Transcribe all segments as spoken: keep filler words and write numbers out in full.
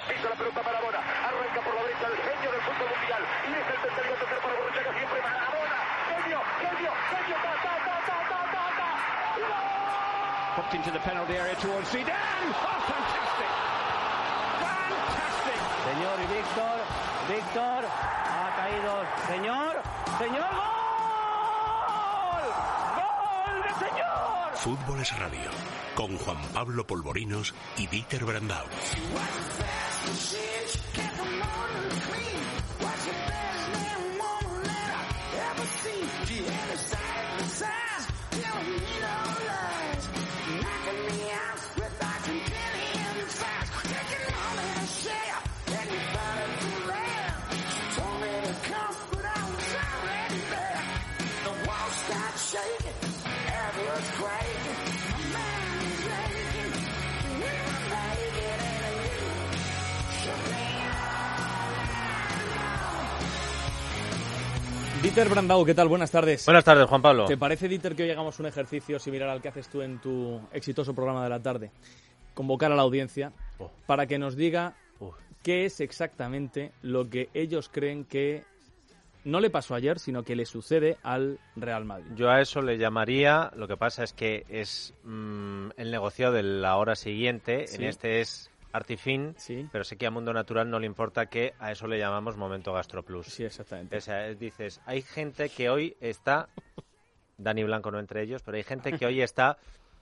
pisa la pelota Maradona, arranca por la derecha el genio del fútbol mundial, y es el tercero tercer para Borruchaga, siempre Maradona, genio, genio, genio, ta, ta, ta, ta, ta, ta, ta. Popped into the penalty area towards Zidane. Oh, fantastic. Fantastic. Señor y Víctor, Víctor, ha caído, señor, señor, gol, gol de señor. Fútbol es radio, con Juan Pablo Polvorinos y Dieter Brandau. Dieter Brandau, ¿qué tal? Buenas tardes. Buenas tardes, Juan Pablo. ¿Te parece, Dieter, que hoy hagamos un ejercicio similar al que haces tú en tu exitoso programa de la tarde? Convocar a la audiencia oh. para que nos diga oh. qué es exactamente lo que ellos creen que no le pasó ayer, sino que le sucede al Real Madrid. Yo a eso le llamaría, lo que pasa es que es mmm, el negociado de la hora siguiente, sí. En este es Artifin, sí. Pero sé que a Mundo Natural no le importa, que a eso le llamamos Momento Gastroplus. Sí, exactamente. O sea, dices, hay gente que hoy está, Dani Blanco no entre ellos, pero hay gente que hoy está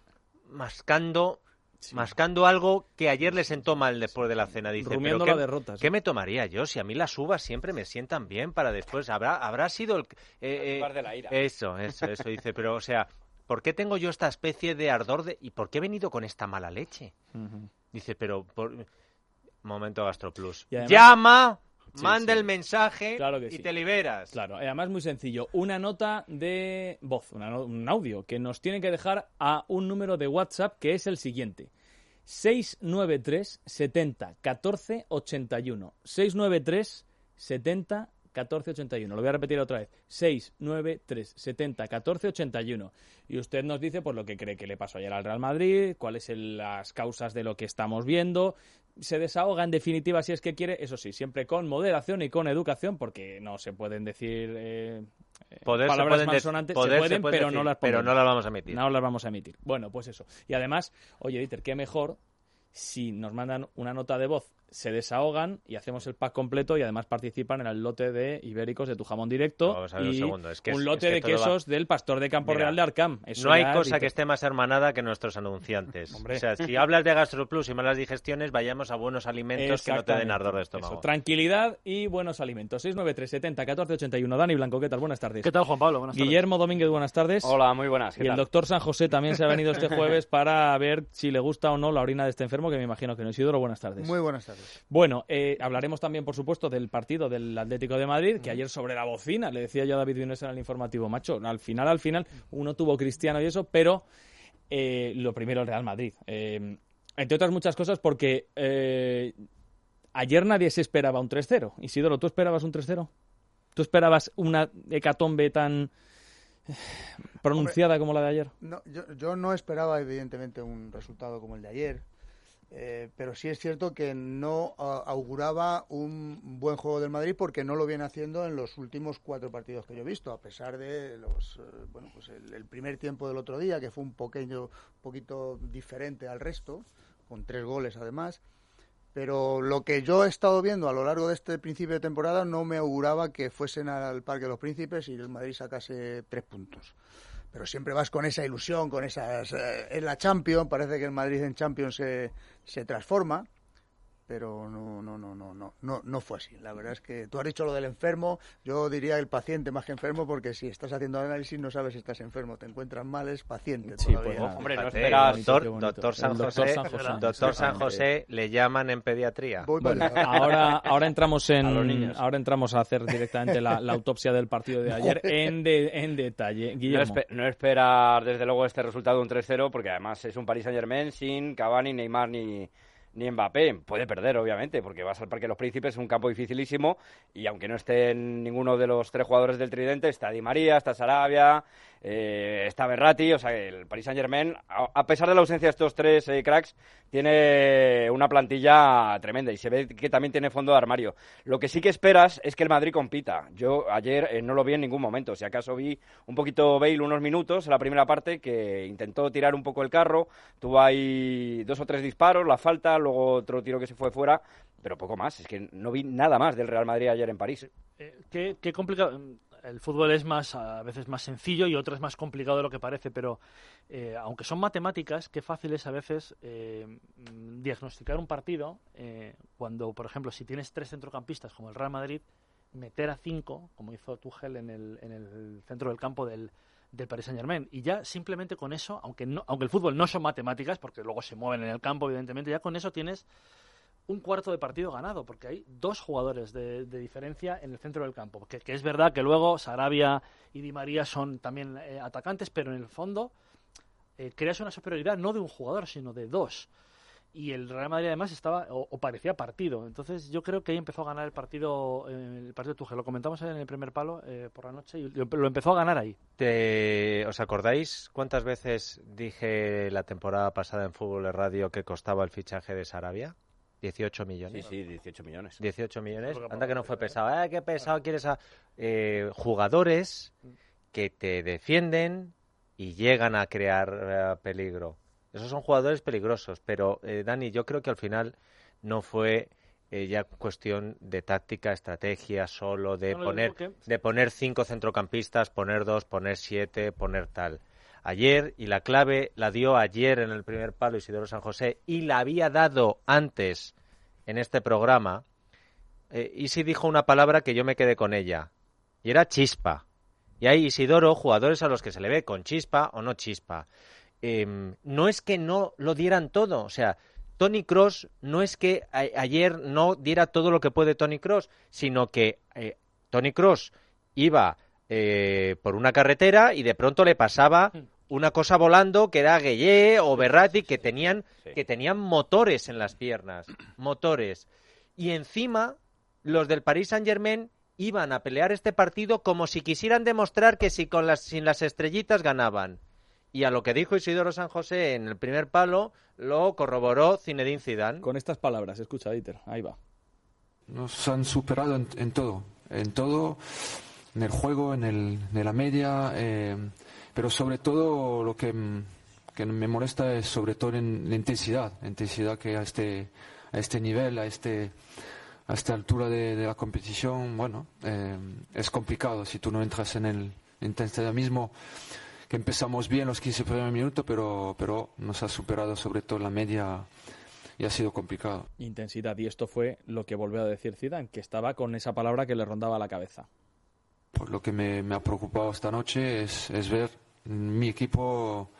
mascando... Sí. Mascando algo que ayer le sentó mal después de la cena. Dice, rumiando ¿pero la derrota. ¿qué, ¿Qué me tomaría yo? Si a mí las uvas siempre me sientan bien para después. Habrá habrá sido el... Eh, eh, de la ira. Eso, eso, eso. Dice, pero o sea, ¿por qué tengo yo esta especie de ardor de... ¿Y por qué he venido con esta mala leche? Uh-huh. Dice, pero... Por... Momento Gastroplus. Además... ¡Llama! Sí, manda sí. el mensaje claro y sí. te liberas. Claro, además muy sencillo. Una nota de voz, una no... un audio que nos tiene que dejar a un número de WhatsApp que es el siguiente. seis nueve tres setenta catorce ochenta y uno. seis nueve tres setenta catorce ochenta y uno. Lo voy a repetir otra vez. seis nueve tres setenta catorce ochenta y uno. Y usted nos dice por lo que cree que le pasó ayer al Real Madrid, cuáles son las causas de lo que estamos viendo. Se desahoga en definitiva si es que quiere, eso sí, siempre con moderación y con educación, porque no se pueden decir eh, poder, palabras se malsonantes, poder, se pueden, se puede pero decir, no las pero no las vamos a emitir. No las vamos a emitir. Bueno, pues eso. Y además, oye, Dieter, qué mejor si nos mandan una nota de voz, se desahogan y hacemos el pack completo y además participan en el lote de ibéricos de Tu Jamón Directo Vamos a ver y un segundo. Es que un es, lote es que de quesos va... del Pastor de Campo Mira, Real de Arcam. Eso no hay ya, cosa Dieter. que esté más hermanada que nuestros anunciantes. Hombre. O sea, si hablas de GastroPlus y malas digestiones, vayamos a buenos alimentos que no te den ardor de estómago. Eso, tranquilidad y buenos alimentos. seis nueve tres setenta catorce ochenta y uno. Dani Blanco, ¿qué tal? Buenas tardes. ¿Qué tal, Juan Pablo? Buenas tardes. Guillermo Domínguez, buenas tardes. Hola, muy buenas. Y el doctor San José también se ha venido este jueves para ver si le gusta o no la orina de este enfermo, que me imagino que no. Isidoro, buenas tardes. Muy buenas tardes. Bueno, eh, hablaremos también, por supuesto, del partido del Atlético de Madrid, que ayer sobre la bocina, le decía yo a David Vinuesa en el informativo, macho, al final, al final, uno tuvo Cristiano y eso, pero eh, lo primero el Real Madrid. Eh, entre otras muchas cosas porque eh, ayer nadie se esperaba un tres cero. Isidoro, ¿tú esperabas un tres cero? ¿Tú esperabas una hecatombe tan pronunciada Hombre, como la de ayer? No, yo, yo no esperaba, evidentemente, un resultado como el de ayer. Eh, pero sí es cierto que no uh, auguraba un buen juego del Madrid porque no lo viene haciendo en los últimos cuatro partidos que yo he visto, a pesar de los uh, bueno pues el, el primer tiempo del otro día, que fue un pequeño poquito diferente al resto, con tres goles además. Pero lo que yo he estado viendo a lo largo de este principio de temporada no me auguraba que fuesen al Parque de los Príncipes y el Madrid sacase tres puntos. Pero siempre vas con esa ilusión, con esas... Eh, en la Champions, parece que el Madrid en Champions se, se transforma, pero no, no, no, no, no, no, no fue así. La verdad es que tú has dicho lo del enfermo, yo diría el paciente más que enfermo, porque si estás haciendo análisis no sabes si estás enfermo, te encuentras mal, es paciente sí, todavía. Pues, hombre, no esperas... Doctor, doctor San José, doctor San José, doctor San José le llaman en pediatría. Bueno, ahora, ahora entramos en, ahora entramos a hacer directamente la, la autopsia del partido de ayer en, de, en detalle. Guillermo. No, espe- no esperar desde luego este resultado de un tres cero, porque además es un Paris Saint-Germain sin Cavani, Neymar ni... ni Mbappé. Puede perder, obviamente, porque vas al Parque de los Príncipes, es un campo dificilísimo, y aunque no estén ninguno de los tres jugadores del tridente, está Di María, está Sarabia, eh, está Verratti, o sea, el Paris Saint-Germain, a, a pesar de la ausencia de estos tres eh, cracks, tiene una plantilla tremenda y se ve que también tiene fondo de armario. Lo que sí que esperas es que el Madrid compita. Yo ayer eh, no lo vi en ningún momento, si acaso vi un poquito Bale unos minutos en la primera parte, que intentó tirar un poco el carro, tuvo ahí dos o tres disparos, la falta, luego otro tiro que se fue fuera, pero poco más. Es que no vi nada más del Real Madrid ayer en París. Eh, qué, qué complicado. El fútbol es más a veces más sencillo y otras más complicado de lo que parece, pero eh, aunque son matemáticas, qué fácil es a veces eh, diagnosticar un partido eh, cuando, por ejemplo, si tienes tres centrocampistas como el Real Madrid, meter a cinco, como hizo Tuchel en el, en el centro del campo del, del Paris Saint-Germain. Y ya simplemente con eso, aunque, no, aunque el fútbol no son matemáticas, porque luego se mueven en el campo, evidentemente, ya con eso tienes un cuarto de partido ganado, porque hay dos jugadores de, de diferencia en el centro del campo. Que, que es verdad que luego Sarabia y Di María son también eh, atacantes, pero en el fondo eh, creas una superioridad no de un jugador, sino de dos. Y el Real Madrid además estaba o, o parecía partido. Entonces yo creo que ahí empezó a ganar el partido eh, el partido de Tuchel. Lo comentamos en el primer palo eh, por la noche y lo, lo empezó a ganar ahí. ¿Te, ¿Os acordáis cuántas veces dije la temporada pasada en Fútbol de Radio que costaba el fichaje de Sarabia? dieciocho millones. Sí, sí, dieciocho millones. dieciocho millones. Anda que no fue pesado. ¡Eh, qué pesado quieres a...! Eh, jugadores que te defienden y llegan a crear uh, peligro. Esos son jugadores peligrosos. Pero, eh, Dani, yo creo que al final no fue eh, ya cuestión de táctica, estrategia, solo de no, poner que... de poner cinco centrocampistas, poner dos, poner siete, poner tal. Ayer, y la clave la dio ayer en el primer palo Isidoro San José, y la había dado antes en este programa, eh, Isi dijo una palabra que yo me quedé con ella, y era chispa. Y hay, Isidoro, jugadores a los que se le ve con chispa o no chispa. Eh, no es que no lo dieran todo, o sea, Toni Kroos no es que a, ayer no diera todo lo que puede Toni Kroos, sino que eh, Toni Kroos iba... Eh, por una carretera y de pronto le pasaba una cosa volando que era Gueye o Verratti, que tenían, que tenían motores en las piernas, motores. Y encima los del Paris Saint-Germain iban a pelear este partido como si quisieran demostrar que si con las, sin las estrellitas ganaban. Y a lo que dijo Isidoro San José en el primer palo lo corroboró Zinedine Zidane. Con estas palabras, escucha, Dieter, ahí va. Nos han superado en, en todo, en todo... en el juego, en, el, en la media, eh, pero sobre todo lo que, que me molesta es sobre todo en la intensidad, la intensidad que a este, a este nivel, a este a esta altura de, de la competición, bueno, eh, es complicado si tú no entras en el intensidad mismo, que empezamos bien los quince primeros minutos, pero, pero nos ha superado sobre todo la media y ha sido complicado. Intensidad, y esto fue lo que volvió a decir Zidane, que estaba con esa palabra que le rondaba la cabeza. Pues lo que me, me ha preocupado esta noche es, es ver mi equipo,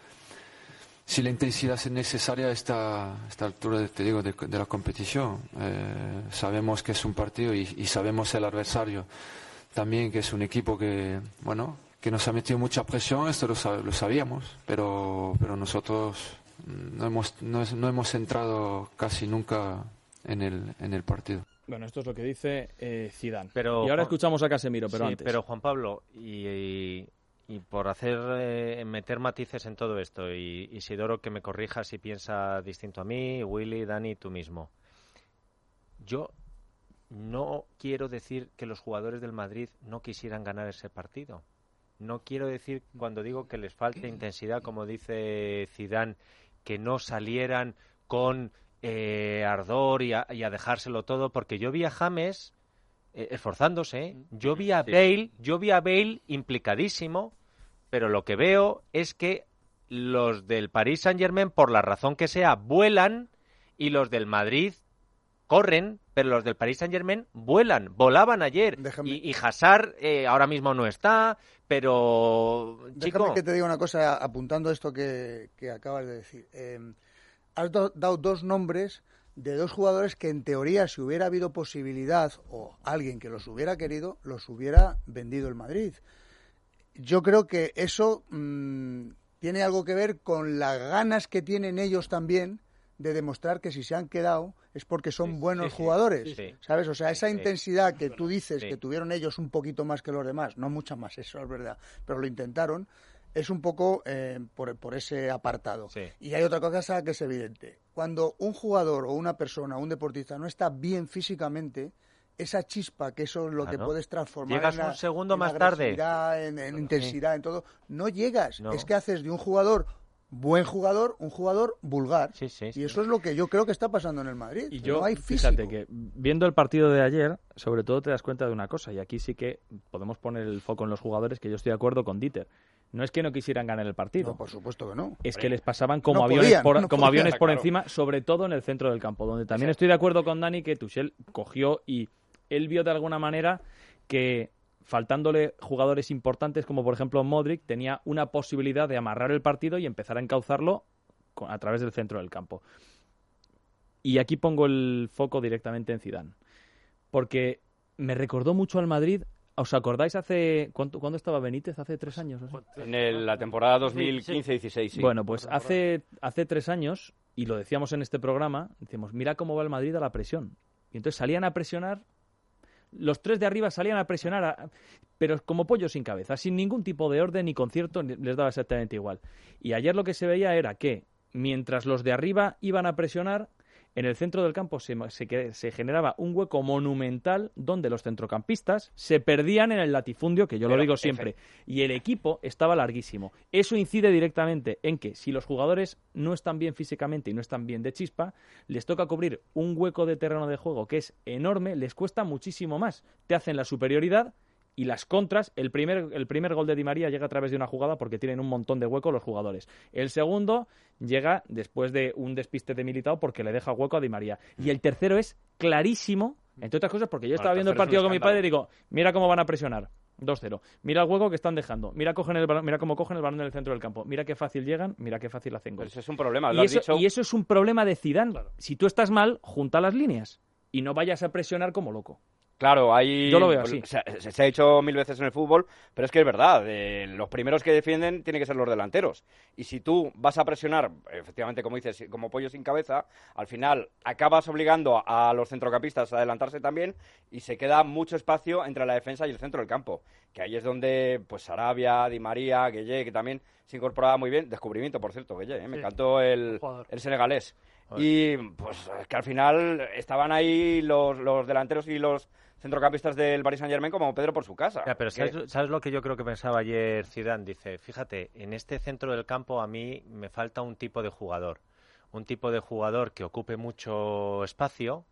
si la intensidad es necesaria a esta, esta altura, de, te digo, de, de la competición. Eh, sabemos que es un partido y, y sabemos el adversario también, que es un equipo que, bueno, que nos ha metido mucha presión, esto lo, lo sabíamos, pero, pero nosotros no hemos, no, no hemos entrado casi nunca en el, en el partido. Bueno, esto es lo que dice eh, Zidane. Pero, y ahora escuchamos a Casemiro, pero sí, antes. Pero Juan Pablo, y, y, y por hacer eh, meter matices en todo esto, y Isidoro, que me corrija si piensa distinto a mí, Willy, Dani, tú mismo. Yo no quiero decir que los jugadores del Madrid no quisieran ganar ese partido. No quiero decir, cuando digo que les falte intensidad, como dice Zidane, que no salieran con... Eh, ardor y a, y a dejárselo todo, porque yo vi a James eh, esforzándose, yo vi a Bale, yo vi a Bale implicadísimo, pero lo que veo es que los del Paris Saint-Germain, por la razón que sea, vuelan, y los del Madrid corren, pero los del Paris Saint-Germain vuelan, volaban ayer. Déjame. Y, y Hazard eh, ahora mismo no está, pero... Déjame chico... que te diga una cosa apuntando esto que, que acabas de decir. Eh, has do, dado dos nombres de dos jugadores que en teoría, si hubiera habido posibilidad o alguien que los hubiera querido, los hubiera vendido el Madrid. Yo creo que eso mmm, tiene algo que ver con las ganas que tienen ellos también de demostrar que si se han quedado es porque son sí, buenos sí, jugadores, sí, sí. ¿sabes? O sea, esa sí, intensidad que tú dices sí. que tuvieron ellos un poquito más que los demás, no mucha más, eso es verdad, pero lo intentaron. es un poco eh, por, por ese apartado. Sí. Y hay otra cosa que es evidente. Cuando un jugador o una persona, un deportista, no está bien físicamente, esa chispa, que eso es lo claro. que puedes transformar llegas en la, un segundo en más tarde, en, en intensidad, en todo, no llegas. No. Es que haces de un jugador buen jugador, un jugador vulgar. Sí, sí, sí. Y eso es lo que yo creo que está pasando en el Madrid. Y yo, no hay físico. fíjate que viendo el partido de ayer, sobre todo te das cuenta de una cosa, y aquí sí que podemos poner el foco en los jugadores, que yo estoy de acuerdo con Dieter. No es que no quisieran ganar el partido. No, por supuesto que no. Es que les pasaban como No aviones podían, por, no como podían, aviones por claro. encima, sobre todo en el centro del campo, donde también estoy de acuerdo con Dani que Tuchel cogió y él vio de alguna manera que faltándole jugadores importantes como por ejemplo Modric, tenía una posibilidad de amarrar el partido y empezar a encauzarlo a través del centro del campo. Y aquí pongo el foco directamente en Zidane, porque me recordó mucho al Madrid. ¿Os acordáis hace cuánto, cuándo estaba Benítez? ¿Hace tres años? ¿No? En el, la temporada dos mil quince dieciséis, sí. Bueno, pues hace, hace tres años, y lo decíamos en este programa, decimos, mira cómo va el Madrid a la presión. Y entonces salían a presionar, los tres de arriba salían a presionar, a, pero como pollo sin cabeza, sin ningún tipo de orden ni concierto, les daba exactamente igual. Y ayer lo que se veía era que, mientras los de arriba iban a presionar, en el centro del campo se, se, se generaba un hueco monumental donde los centrocampistas se perdían en el latifundio, que yo Pero, lo digo siempre, efe. y el equipo estaba larguísimo. Eso incide directamente en que si los jugadores no están bien físicamente y no están bien de chispa, les toca cubrir un hueco de terreno de juego que es enorme, les cuesta muchísimo más. Te hacen la superioridad y las contras. El primer, el primer gol de Di María llega a través de una jugada porque tienen un montón de hueco los jugadores. El segundo llega después de un despiste de Militao porque le deja hueco a Di María. Y el tercero es clarísimo, entre otras cosas porque yo estaba Bueno, viendo el tercero partido es un con mi padre y escándalo. digo, mira cómo van a presionar. dos cero. Mira el hueco que están dejando. Mira, cogen el balón, mira cómo cogen el balón en el centro del campo. Mira qué fácil llegan, mira qué fácil hacen gol. Pero ese es un problema, lo Y has eso, dicho. y eso es un problema de Zidane. Claro. Si tú estás mal, junta las líneas y no vayas a presionar como loco. Claro, hay... Yo lo veo pues, así. Se, se- se ha dicho mil veces en el fútbol, pero es que es verdad. eh, los primeros que defienden tienen que ser los delanteros. Y si tú vas a presionar, efectivamente, como dices, como pollo sin cabeza, al final acabas obligando a los centrocampistas a adelantarse también y se queda mucho espacio entre la defensa y el centro del campo. Que ahí es donde, pues, Sarabia, Di María, Gueye, que también se incorporaba muy bien. Descubrimiento, por cierto, Gueye, ¿eh? Me Sí, encantó el, jugador. el senegalés. Y, pues, es que al final estaban ahí los, los delanteros y los centrocampistas del Paris Saint-Germain como Pedro por su casa. Ya, pero Que- ¿sabes, ¿sabes lo que yo creo que pensaba ayer Zidane? Dice, fíjate, en este centro del campo a mí me falta un tipo de jugador. Un tipo de jugador que ocupe mucho espacio,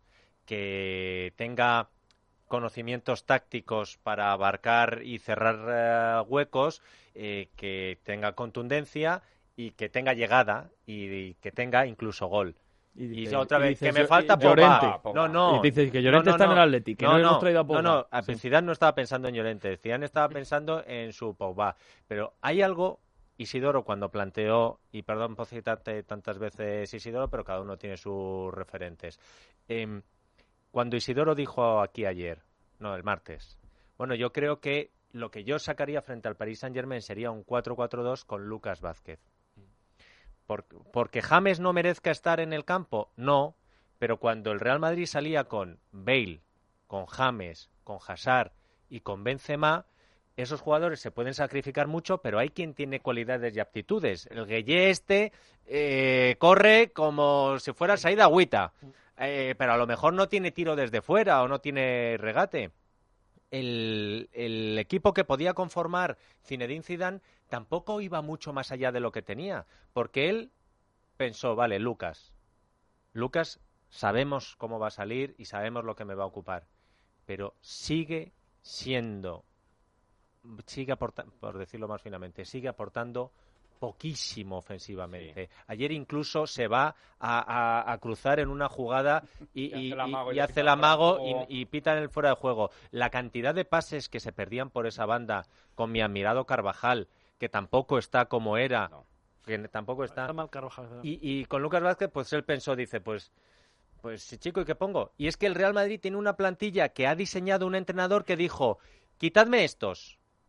que tenga conocimientos tácticos para abarcar y cerrar eh, huecos, eh, que tenga contundencia y que tenga llegada y, y que tenga incluso gol. Y, dices- otra y vez, dices, que me yo- falta y Llorente. Pogba. No, no. Y dices que Llorente no, no, está en no. el Atleti, que no, le hemos traído a Pogba. No, no, a- Sí. Zidane no estaba pensando en Llorente, Zidane estaba pensando en su Pogba. Pero hay algo, Isidoro cuando planteó, y perdón por citarte tantas veces Isidoro, pero cada uno tiene sus referentes. Em, cuando Isidoro dijo aquí ayer, no, el martes, bueno, yo creo que lo que yo sacaría frente al Paris Saint-Germain sería un cuatro cuatro dos con Lucas Vázquez. Por- porque James no merezca estar en el campo, no, pero cuando el Real Madrid salía con Bale, con James, con Hazard y con Benzema, esos jugadores se pueden sacrificar mucho, pero hay quien tiene cualidades y aptitudes. El Gueye este eh, corre como si fuera Saída Agüita, eh, pero a lo mejor no tiene tiro desde fuera o no tiene regate. El, el equipo que podía conformar Zinedine Zidane tampoco iba mucho más allá de lo que tenía, porque él pensó, vale, Lucas, Lucas sabemos cómo va a salir y sabemos lo que me va a ocupar, pero sigue siendo, sigue aportando, por decirlo más finamente, sigue aportando poquísimo ofensivamente. Sí. Ayer incluso se va a, a, a cruzar en una jugada y, y, y, y, y hace el amago y, y pita en el fuera de juego. La cantidad de pases que se perdían por esa banda con mi admirado Carvajal, que tampoco está como era, no. que tampoco está. Está mal Carvajal. Y, y con Lucas Vázquez, pues él pensó, dice, pues, pues chico, ¿y qué pongo? Y es que el Real Madrid tiene una plantilla que ha diseñado un entrenador que dijo, quitadme estos.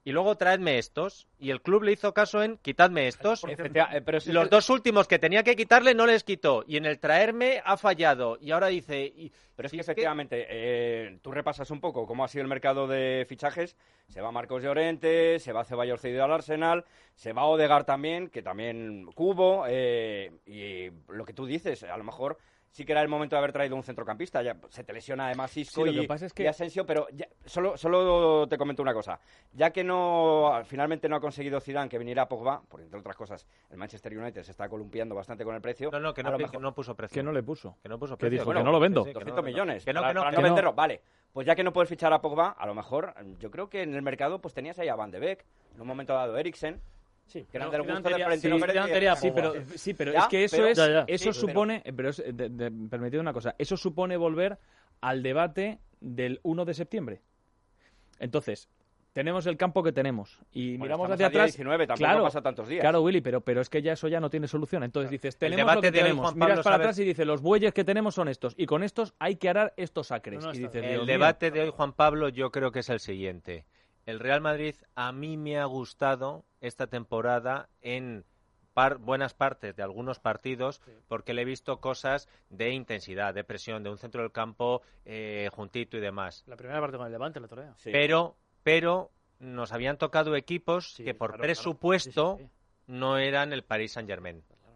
y luego traedme estos. Y el club le hizo caso en quitadme estos. Pero si Los es que... dos últimos que tenía que quitarle no les quitó. Y en el traerme ha fallado. Y ahora dice... Y, pero es que es efectivamente, que... Eh, tú repasas un poco cómo ha sido el mercado de fichajes. Se va Marcos Llorente, se va Ceballos cedido al Arsenal, se va Odegaard también, que también Cubo. Eh, y lo que tú dices, a lo mejor... Sí que era el momento de haber traído un centrocampista. Ya se te lesiona además Isco sí, y, lo que pasa es que... y Asensio, pero ya, solo, solo te comento una cosa. Ya que no finalmente no ha conseguido Zidane que viniera Pogba, por entre otras cosas, el Manchester United se está columpiando bastante con el precio. No, no, que no, mejor... que no puso precio. Que no le puso. Que no puso precio. Que dijo bueno, que no lo vendo. Sí, sí, doscientos millones. Que no, para, que no, para que no no venderlo. Vale. Pues ya que no puedes fichar a Pogba, a lo mejor, yo creo que en el mercado pues tenías ahí a Van de Beek, en un momento dado Eriksen. Sí, que eran no, del gusto tería, de Florentino sí, Pérez. Tería, sí, pero, sí, pero es que eso pero, es, ya, ya. eso Sí, supone, pero, pero es, de, de, permitid una cosa, eso supone volver al debate del uno de septiembre. Entonces, tenemos el campo que tenemos y bueno, miramos hacia atrás. diecinueve, tampoco claro, pasa tantos días. Claro, Willy, pero, pero es que ya eso ya no tiene solución. Entonces claro. dices, tenemos lo que tenemos, miras para Pablo, atrás y dices, los bueyes que tenemos son estos y con estos hay que arar estos acres. No, no, y dices, el debate mío. de hoy, Juan Pablo, yo creo que es el siguiente. El Real Madrid a mí me ha gustado esta temporada en par, buenas partes de algunos partidos sí. porque le he visto cosas de intensidad, de presión, de un centro del campo eh, juntito y demás. La primera parte con el Levante la torea. Sí. Pero, pero nos habían tocado equipos sí, que por claro, presupuesto claro. Sí, sí, no eran el Paris Saint-Germain. Claro.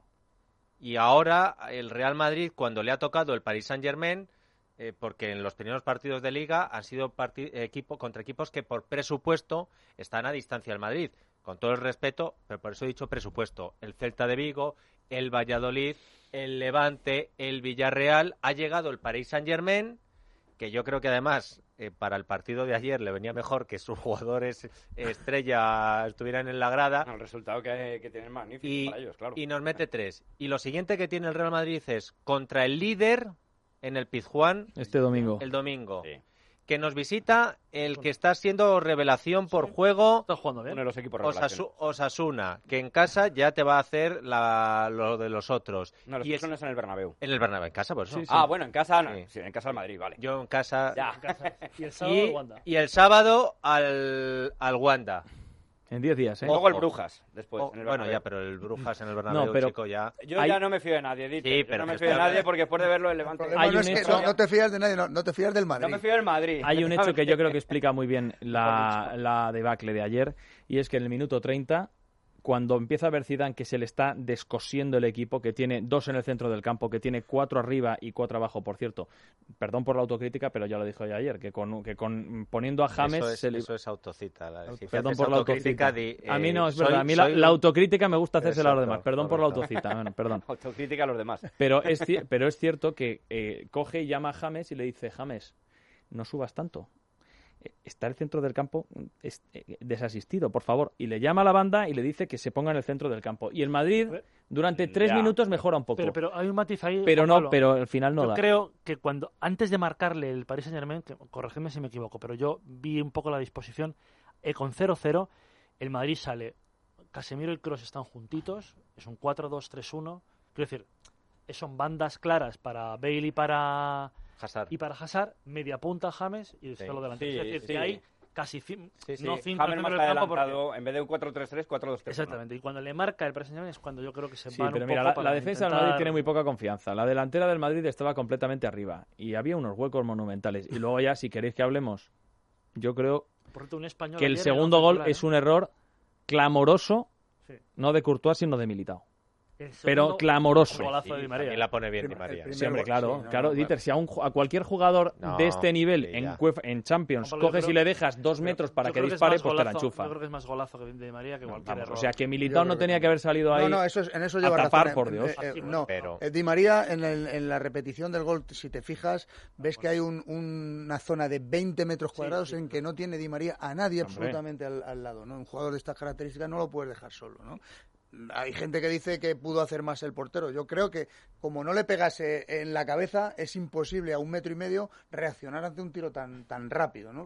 Y ahora el Real Madrid, cuando le ha tocado el Paris Saint-Germain, Eh, porque en los primeros partidos de Liga han sido equipo contra equipos que por presupuesto están a distancia del Madrid. Con todo el respeto, pero por eso he dicho presupuesto. El Celta de Vigo, el Valladolid, el Levante, el Villarreal. Ha llegado el Paris Saint-Germain, que yo creo que además eh, para el partido de ayer le venía mejor que sus jugadores estrella estuvieran en la grada. No, el resultado que, que tienen magnífico y, para ellos, claro. Y nos mete tres. Y lo siguiente que tiene el Real Madrid es contra el líder... en el Pizjuán este domingo el domingo sí. que nos visita el que está siendo revelación por sí. juego está jugando bien. Uno de los equipos Osasu- Osasuna, que en casa ya te va a hacer la, lo de los otros. No, los y es en el Bernabéu. En el Bernabéu, en casa, por eso. Sí, sí. Ah, bueno, en casa no. Sí. Sí, en casa al Madrid, vale. Yo en casa. Ya. En casa. Y el sábado y, al Wanda. Y el sábado al, al Wanda. En diez días, ¿eh? Luego el Brujas, después. Oh, en el bueno, ya, pero el Brujas en el Bernabéu, no, pero chico, ya... Yo hay... ya no me fío de nadie, Dito. Sí, Yo pero no me fío de nadie porque después de verlo el Levante... Hay no, un hecho... no, no te fías de nadie, no, no te fías del Madrid. No me fío del Madrid. Hay un hecho que yo creo que explica muy bien la, la debacle de ayer, y es que en el minuto treinta, cuando empieza a ver Zidane que se le está descosiendo el equipo, que tiene dos en el centro del campo, que tiene cuatro arriba y cuatro abajo, por cierto, perdón por la autocrítica, pero ya lo dijo ya ayer, que con, que con poniendo a James... Eso es, se le... eso es autocita. La, si perdón por la autocrítica. Di, eh, a mí no, es soy, verdad, a mí la, soy... la autocrítica me gusta hacérsela a los demás, perdón correcto. por la autocita. Bueno, perdón. Autocrítica a los demás. Pero es, pero es cierto que eh, coge y llama a James y le dice, James, no subas tanto. Está el centro del campo es, eh, desasistido, por favor. Y le llama a la banda y le dice que se ponga en el centro del campo. Y el Madrid, durante tres ya. minutos, mejora un poco. Pero, pero hay un matiz ahí. Pero no, Pablo. pero al final no yo da. Yo creo que cuando, antes de marcarle el Paris Saint-Germain, que, corregidme si me equivoco, pero yo vi un poco la disposición, eh, con cero cero, el Madrid sale, Casemiro y Kroos están juntitos, es un cuatro dos tres uno, quiero decir, son bandas claras para Bale y para... Hazard. Y para Hazard, media punta James y solo sí. delante. Sí, es decir, sí. que hay casi ci- sí, sí. no cinco James más del campo porque... en vez de un cuatro tres tres, cuatro dos tres. Exactamente, y cuando le marca el Paris Saint-Germain es cuando yo creo que se sí, van pero un mira, poco la, para la defensa intentar... del Madrid tiene muy poca confianza. La delantera del Madrid estaba completamente arriba y había unos huecos monumentales. Y luego ya, si queréis que hablemos, yo creo Por cierto, un español que el ayer segundo era gol titular, es un error clamoroso, sí. no de Courtois, sino de Militao. El segundo, Pero clamoroso. Golazo de Di María. Y la pone bien Di María. Sí, hombre, claro, sí, no, claro, no, Dieter, si a, un, a cualquier jugador no, de este nivel sí, en, ya. Cuef, en Champions No, Pablo, coges creo, y le dejas dos metros para que dispare, que pues te la enchufa. Yo creo que es más golazo que de Di María que No, cualquier vamos, error. o sea, que Militao no tenía que haber salido ahí. No, no, eso es, en eso a lleva tapar, razón. por Dios. Eh, eh, Así, no, pero... eh, Di María en, el, en la repetición del gol, si te fijas, ves que hay un, una zona de veinte metros cuadrados sí, sí, en que no tiene Di María a nadie hombre. absolutamente al, al lado, ¿no? Un jugador de estas características no lo puedes dejar solo, ¿no? Hay gente que dice que pudo hacer más el portero. Yo creo que como no le pegase en la cabeza, es imposible a un metro y medio reaccionar ante un tiro tan tan rápido, ¿no? Pero bueno,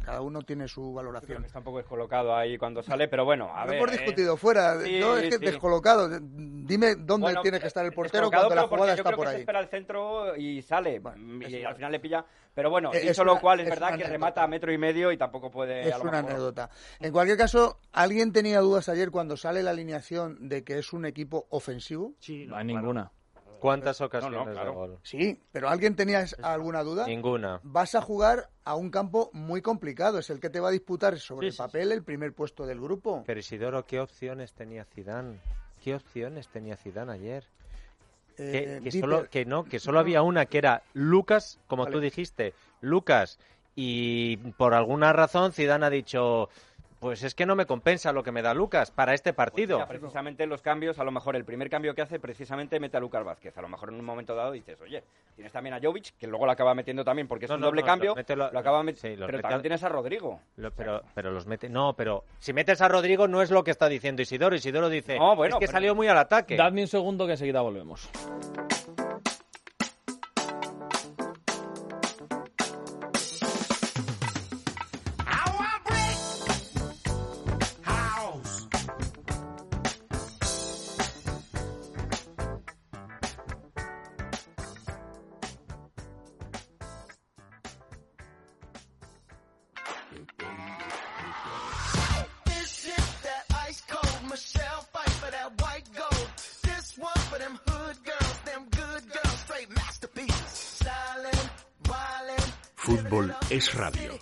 cada uno tiene su valoración. Está un poco descolocado ahí cuando sale, pero bueno, a Lo ver... hemos discutido eh... fuera, sí, no es que sí. descolocado. Dime dónde bueno, tiene que estar el portero cuando la jugada está por ahí. Yo creo que se espera el centro y sale, bueno, y al final le pilla... Pero bueno, es dicho una, lo cual, es, es verdad que remata a metro y medio y tampoco puede... Es una mejor. anécdota. En cualquier caso, ¿alguien tenía dudas ayer cuando sale la alineación de que es un equipo ofensivo? Sí, no hay claro. ninguna. ¿Cuántas ocasiones no, no, claro. de gol? Sí, pero ¿alguien tenía alguna duda? Ninguna. Vas a jugar a un campo muy complicado, es el que te va a disputar sobre sí, el papel sí. el primer puesto del grupo. Pero Isidoro, ¿qué opciones tenía Zidane? ¿Qué opciones tenía Zidane ayer? Eh, que, que, solo, que no, que solo había una, que era Lucas, como vale. tú dijiste, Lucas, y por alguna razón Zidane ha dicho... Pues es que no me compensa lo que me da Lucas para este partido. Pues mira, precisamente los cambios, a lo mejor el primer cambio que hace, precisamente mete a Lucas Vázquez. A lo mejor en un momento dado dices, oye, tienes también a Jovic, que luego lo acaba metiendo también porque es no, un no, doble no, cambio, lo, lo, lo acaba met... sí, pero mete también a... tienes a Rodrigo. Lo, pero, pero los mete... No, pero si metes a Rodrigo no es lo que está diciendo Isidoro. Isidoro dice, no, bueno, es que pero... salió muy al ataque. Dadme un segundo que enseguida volvemos. Fútbol es radio.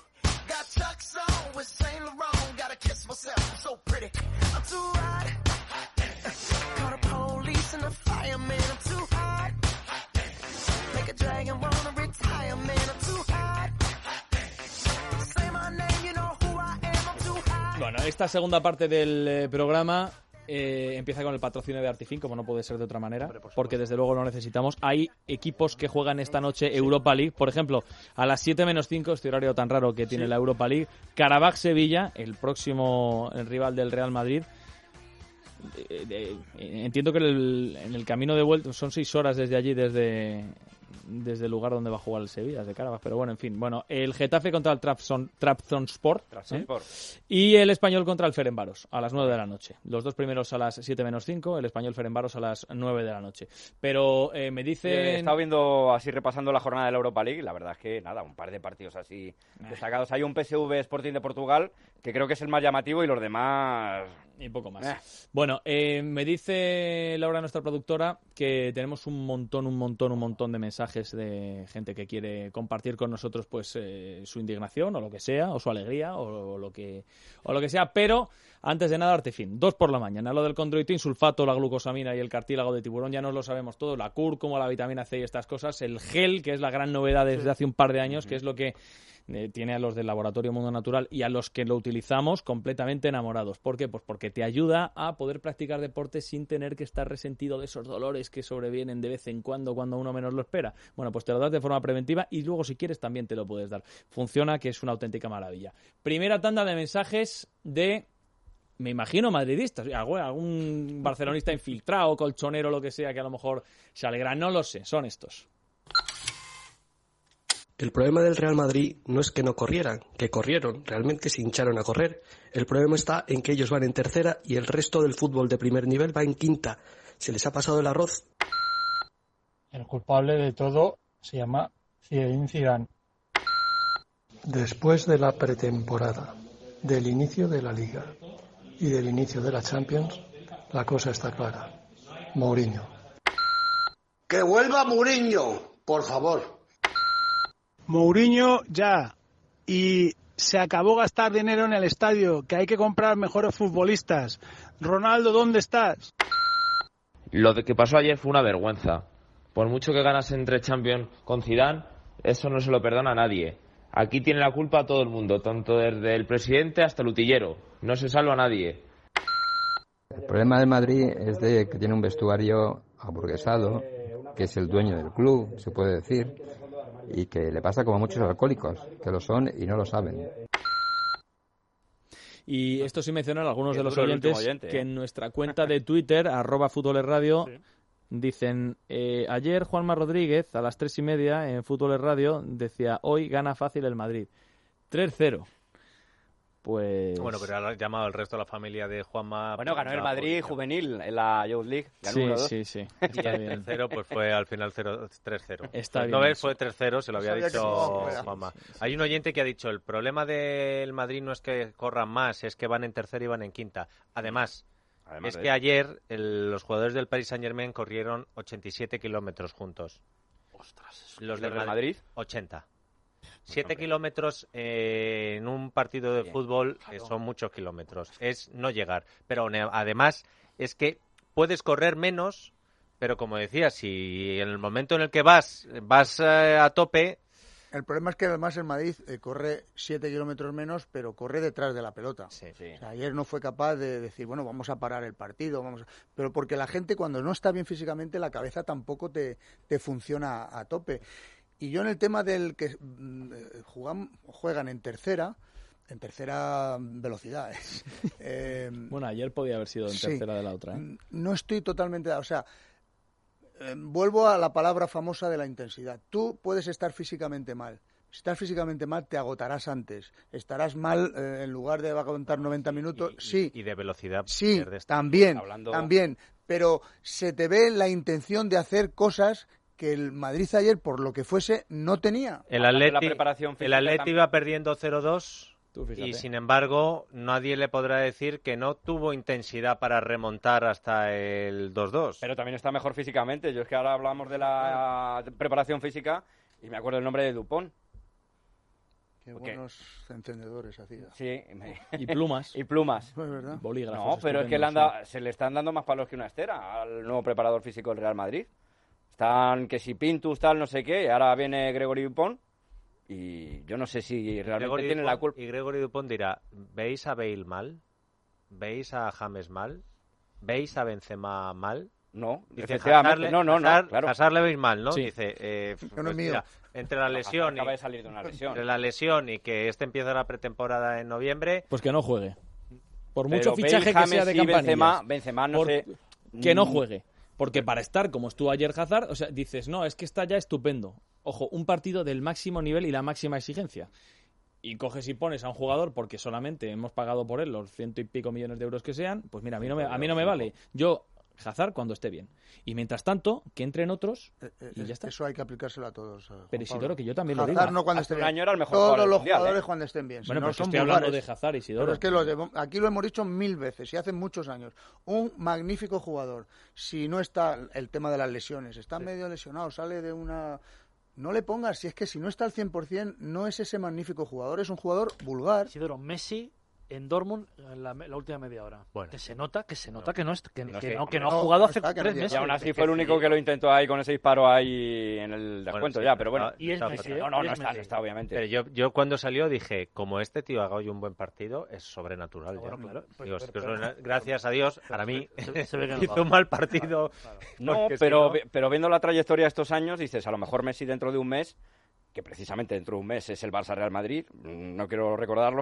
Bueno, esta segunda parte del eh, programa eh, empieza con el patrocinio de Artifin, como no puede ser de otra manera, Hombre, por porque desde luego lo necesitamos. Hay equipos que juegan esta noche Europa League, por ejemplo, a las siete menos cinco, este horario tan raro que tiene sí. la Europa League, Karabaj-Sevilla, el próximo el rival del Real Madrid. Eh, eh, entiendo que el, en el camino de vuelta son seis horas desde allí, desde... desde el lugar donde va a jugar el Sevilla, de Carabas, pero bueno, en fin. Bueno, el Getafe contra el Trabzonspor ¿eh? y el Español contra el Ferencváros a las nueve de la noche. Los dos primeros a las siete menos cinco, el Español Ferencváros a las nueve de la noche. Pero eh, me dicen... He estado viendo, así repasando la jornada de la Europa League, la verdad es que nada, un par de partidos así destacados. Hay un P S V Sporting de Portugal, que creo que es el más llamativo, y los demás... Y poco más. Eh. Bueno, eh, me dice Laura, nuestra productora, que tenemos un montón, un montón, un montón de mensajes de gente que quiere compartir con nosotros pues eh, su indignación o lo que sea, o su alegría o, o lo que o lo que sea, pero antes de nada, Artifin, dos por la mañana. Lo del condroitin sulfato, la glucosamina y el cartílago de tiburón ya nos lo sabemos todo, la cúrcuma, la vitamina C y estas cosas, el gel, que es la gran novedad desde sí. hace un par de años, uh-huh. que es lo que Eh, tiene a los del Laboratorio Mundo Natural y a los que lo utilizamos completamente enamorados. ¿Por qué? Pues porque te ayuda a poder practicar deporte sin tener que estar resentido de esos dolores que sobrevienen de vez en cuando cuando uno menos lo espera. Bueno, pues te lo das de forma preventiva y luego si quieres también te lo puedes dar. Funciona, que es una auténtica maravilla. Primera tanda de mensajes de... me imagino madridistas, algún barcelonista infiltrado, colchonero, lo que sea, que a lo mejor se alegra. No lo sé, son estos. El problema del Real Madrid no es que no corrieran, que corrieron, realmente se hincharon a correr. El problema está en que ellos van en tercera y el resto del fútbol de primer nivel va en quinta. ¿Se les ha pasado el arroz? El culpable de todo se llama Zinedine Zidane. Después de la pretemporada, del inicio de la Liga y del inicio de la Champions, la cosa está clara. Mourinho. ¡Que vuelva Mourinho, por favor! Mourinho ya, y se acabó gastar dinero en el estadio, que hay que comprar mejores futbolistas. Ronaldo, ¿dónde estás? Lo de que pasó ayer fue una vergüenza. Por mucho que ganas entre Champions con Zidane, eso no se lo perdona a nadie. Aquí tiene la culpa todo el mundo, tanto desde el presidente hasta el utillero. No se salva a nadie. El problema del Madrid es de que tiene un vestuario aburguesado, que es el dueño del club, se puede decir, y que le pasa como a muchos alcohólicos, que lo son y no lo saben. Y esto sí mencionan algunos de los oyentes oyente, ¿eh? que en nuestra cuenta de Twitter, arroba Fútbol Radio, sí. dicen, eh, ayer Juanma Rodríguez a las tres y media en Fútbol Radio decía, hoy gana fácil el Madrid. tres cero. Pues... Bueno, pero ha llamado el resto de la familia de Juanma... Bueno, ganó el Madrid juvenil en la Youth League. Ganó sí, uno dos. sí, sí. Y el tercero pues fue al final tres cero. Está pues bien. No ves, fue tres cero, se lo había Sabía que dicho no, Juanma. Hay un oyente que ha dicho, el problema del Madrid no es que corran más, es que van en tercera y van en quinta. Además, Además es de que eso. ayer el, los jugadores del Paris Saint-Germain corrieron ochenta y siete kilómetros juntos. Ostras, Los ¿Y del los del Madrid, Madrid? ochenta. siete kilómetros eh, en un partido de Bien, fútbol eh, claro. son muchos kilómetros. Es no llegar. Pero ne- además es que puedes correr menos, pero como decía, si en el momento en el que vas, vas eh, a tope... El problema es que además el Madrid eh, corre siete kilómetros menos, pero corre detrás de la pelota. Sí. Sí. O sea, ayer no fue capaz de decir, bueno, vamos a parar el partido, vamos a... pero porque la gente cuando no está bien físicamente, la cabeza tampoco te, te funciona a, a tope. Y yo en el tema del que mm, jugan, juegan en tercera, en tercera velocidad, eh, Bueno, ayer podía haber sido en sí, tercera de la otra, ¿eh? no estoy totalmente... O sea, eh, vuelvo a la palabra famosa de la intensidad. Tú puedes estar físicamente mal. Si estás físicamente mal, te agotarás antes. Estarás mal, eh, en lugar de aguantar noventa minutos, Y, y- sí. y de velocidad. Sí, pierdes. también, Hablando- también. Pero se te ve la intención de hacer cosas que el Madrid ayer, por lo que fuese, no tenía. El Hablando de la Atleti, preparación el física Atleti también. iba perdiendo cero dos Tú fíjate. y sin embargo nadie le podrá decir que no tuvo intensidad para remontar hasta el dos dos. Pero también está mejor físicamente. Yo es que ahora hablamos de la preparación física y me acuerdo el nombre de Dupont. Qué ¿Por qué? buenos encendedores hacía. Sí. me- Y plumas. y plumas. No es verdad. Bolígrafos. No, pero es que le han estupendos, dado- se le están dando más palos que una estera al nuevo preparador físico del Real Madrid. Están que si Pintus, tal, no sé qué, y ahora viene Gregory Dupont y yo no sé si realmente Gregory tienen la Dupont- culpa. Y Gregory Dupont dirá, ¿veis a Bale mal? ¿Veis a James mal? ¿Veis a Benzema mal? No, Dice, efectivamente, Hazard- no, no, no, Hazard- claro. Hazard le veis mal, ¿no? Sí. Dice, eh, no es pues mío. mira, entre la lesión y, Acaba de salir de una lesión. entre la lesión y que este empieza la pretemporada en noviembre, Pues que no juegue. Por Pero mucho Bale, fichaje que James sea de y campanillas. Benzema, Benzema no Por- sé. Que no Mm, juegue. Porque para estar como estuvo ayer Hazard, o sea, dices, no, es que está ya estupendo. Ojo, un partido del máximo nivel y la máxima exigencia. Y coges y pones a un jugador porque solamente hemos pagado por él los ciento y pico millones de euros que sean, pues mira, a mí no me, a mí no me vale. Yo, Hazard, cuando esté bien. Y mientras tanto, que entren otros Eh, eh, y ya está. Eso hay que aplicárselo a todos. eh, Juan Pero Isidoro, Pablo. que yo también lo Hazard digo. no cuando Hace esté un bien. año era el mejor Todos jugador del los mundial, jugadores ¿eh? cuando estén bien. Si Bueno, no, pero que son estoy hablando de vulgares. Hazard, Isidoro. Pero es que los de- aquí lo hemos dicho mil veces y hace muchos años. Un magnífico jugador. Si no está el tema de las lesiones, está medio lesionado, sale de una... No le pongas, si es que si no está al cien por ciento, no es ese magnífico jugador, es un jugador vulgar. Isidoro, Messi en Dortmund en la, la última media hora. Bueno. que se nota, que se nota que no es que, No que sé, no, que no no, ha jugado hace está que no tres llega. meses. Y aún así fue el único que lo intentó ahí con ese disparo ahí en el Bueno, descuento sí, ya, pero bueno. está- Y es está Messi, fatal. ¿eh? No, no, Y no es está, Messi. no está, obviamente. Pero yo, yo cuando salió dije, como este tío haga hoy un buen partido, es sobrenatural. Ah, bueno, ya. claro. Pues, Digo, es pero- que pero- sobrenat- gracias a Dios, para mí, se- se ve que no hizo va. un mal partido. Claro, claro. No, porque si pero, no- vi- pero viendo la trayectoria de estos años, dices, a lo mejor Messi dentro de un mes, que precisamente dentro de un mes es el Barça Real Madrid, mm, no quiero recordarlo,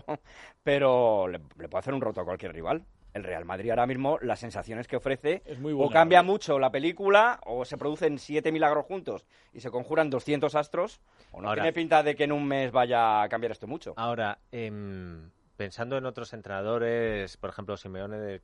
pero le, le puede hacer un roto a cualquier rival. El Real Madrid ahora mismo, las sensaciones que ofrece, Es muy o vulnerable. cambia mucho la película, o se producen siete milagros juntos y se conjuran doscientos astros, o no Ahora- tiene pinta de que en un mes vaya a cambiar esto mucho. Ahora, em, pensando en otros entrenadores, por ejemplo, Simeone, del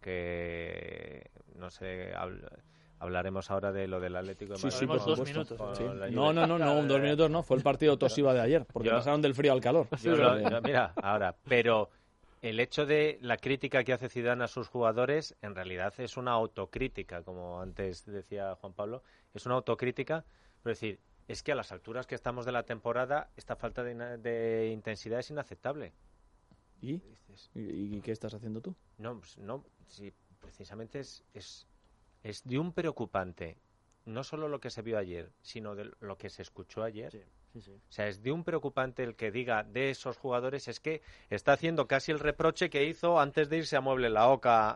que, no sé, habl- hablaremos ahora de lo del Atlético de Sí, Madrid. sí, por Hablaremos dos supuesto. minutos, Sí. con la No, no, no, no, un dos minutos no, fue el partido Toshiba de ayer, porque Yo- pasaron del frío al calor. Yo lo- yo- mira, ahora, pero el hecho de la crítica que hace Zidane a sus jugadores, en realidad es una autocrítica, como antes decía Juan Pablo, es una autocrítica, es decir, es que a las alturas que estamos de la temporada, esta falta de, ina- de intensidad es inaceptable. ¿Y? Dices, ¿Y, y qué estás haciendo tú? no, pues no, sí, precisamente es, es, es de un preocupante, no solo lo que se vio ayer, sino de lo que se escuchó ayer. Sí, sí, sí. O sea, es de un preocupante el que diga de esos jugadores, es que está haciendo casi el reproche que hizo antes de irse a Mueble la Oca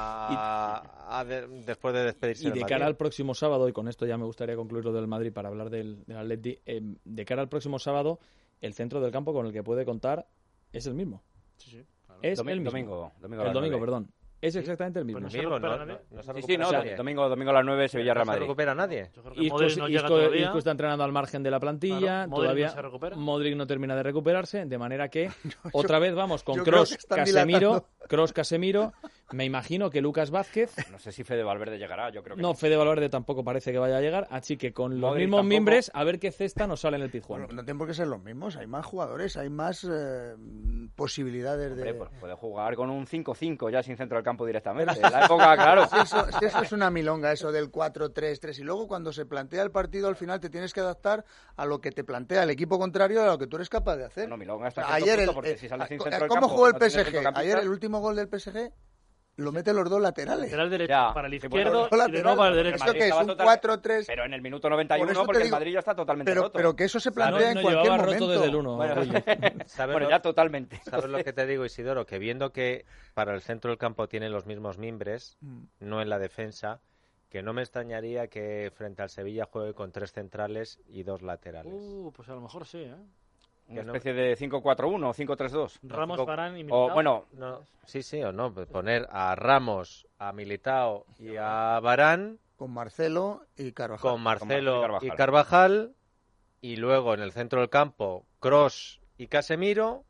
a, a de- después de despedirse Y del de Madrid. cara al próximo sábado, y con esto ya me gustaría concluir lo del Madrid para hablar del, del Atleti, eh, de cara al próximo sábado, el centro del campo con el que puede contar es el mismo. Sí, sí, claro. Es Domi- el mismo. domingo, domingo a el las domingo, nueve. perdón. Es exactamente el mismo. Pues no, mismo, no, no, no se sí, sí, no, nadie. domingo, domingo a las nueve, Sevilla Real Madrid. No se recupera nadie. Isco, no Isco, Isco está entrenando al margen de la plantilla, claro, todavía no se recupera. Modric no termina de recuperarse, de manera que yo, otra vez vamos con Kroos, Casemiro, Kroos, Casemiro. Me imagino que Lucas Vázquez. No sé si Fede Valverde llegará, yo creo que no. No, Fede Valverde tampoco parece que vaya a llegar, así que con los Modric mismos tampoco. Mimbres, a ver qué cesta nos sale en el Pizjuán. Bueno, no tienen por qué ser los mismos, hay más jugadores, hay más eh, posibilidades Hombre, de... Pues puede jugar con un cinco cinco ya sin centro del campo directamente. En la época, claro. Si eso, si eso es una milonga, eso del cuatro tres tres. Y luego cuando se plantea el partido, al final te tienes que adaptar a lo que te plantea el equipo contrario, a lo que tú eres capaz de hacer. No, milonga hasta Ayer el, el, porque si sale sin centro ¿cómo campo, jugó el no P S G? Ayer el último gol del P S G lo meten los dos laterales. Lateral derecho ya, para el sí, izquierdo bueno, y de nuevo para el derecho. ¿Esto qué es? Un cuatro tres. Pero en el minuto noventa y uno, porque digo, el Madrid ya está totalmente pero, roto. Pero que eso se plantea no, en no cualquier roto momento. Desde el uno, bueno, ¿sabes bueno lo, ya totalmente. ¿Sabes lo que te digo, Isidoro? Que viendo que para el centro del campo tienen los mismos mimbres, mm. no en la defensa, que no me extrañaría que frente al Sevilla juegue con tres centrales y dos laterales. Uh, pues a lo mejor sí, ¿eh? Una especie de cinco cuatro uno o cinco tres dos. Ramos, cinco... Varane y Militao. O, bueno, no, sí, sí o no. Poner a Ramos, a Militao y a Varane. Con Marcelo y Carvajal. Con Marcelo con Carvajal. y Carvajal. Y luego en el centro del campo, Kroos y Casemiro.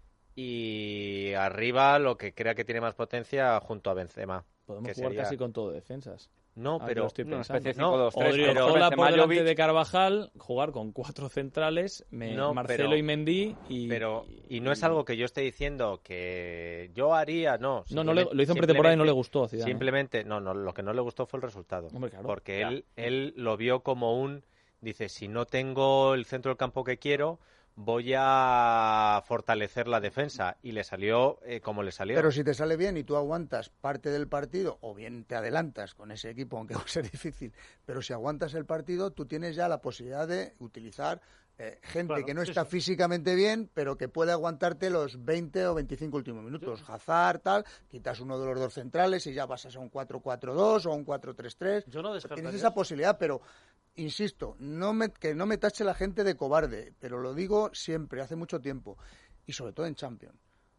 Y arriba lo que crea que tiene más potencia junto a Benzema. Podemos que jugar sería... casi con todo defensas. No, ah, pero estoy no, pensando. cinco dos tres, no, Odriozola por delante de Carvajal, jugar con cuatro centrales, me, no, Marcelo pero, y Mendy y pero y no es algo que yo esté diciendo que yo haría, no. No, no le, lo hizo en pretemporada y no le gustó. Zidane, simplemente, ¿eh? no, no, lo que no le gustó fue el resultado, Hombre, claro, porque ya. él él lo vio como un dice, si no tengo el centro del campo que quiero, voy a fortalecer la defensa, y le salió eh, como le salió. Pero si te sale bien y tú aguantas parte del partido, o bien te adelantas con ese equipo, aunque va a ser difícil, pero si aguantas el partido, tú tienes ya la posibilidad de utilizar eh, gente claro, que no sí, está sí. físicamente bien, pero que puede aguantarte los veinte o veinticinco últimos minutos. Sí. Hazard, tal, quitas uno de los dos centrales y ya pasas a un cuatro cuatro dos o a un cuatro tres tres. Yo no descartaría. Tienes esa posibilidad, pero... Insisto, no me, que no me tache la gente de cobarde, pero lo digo siempre, hace mucho tiempo, y sobre todo en Champions.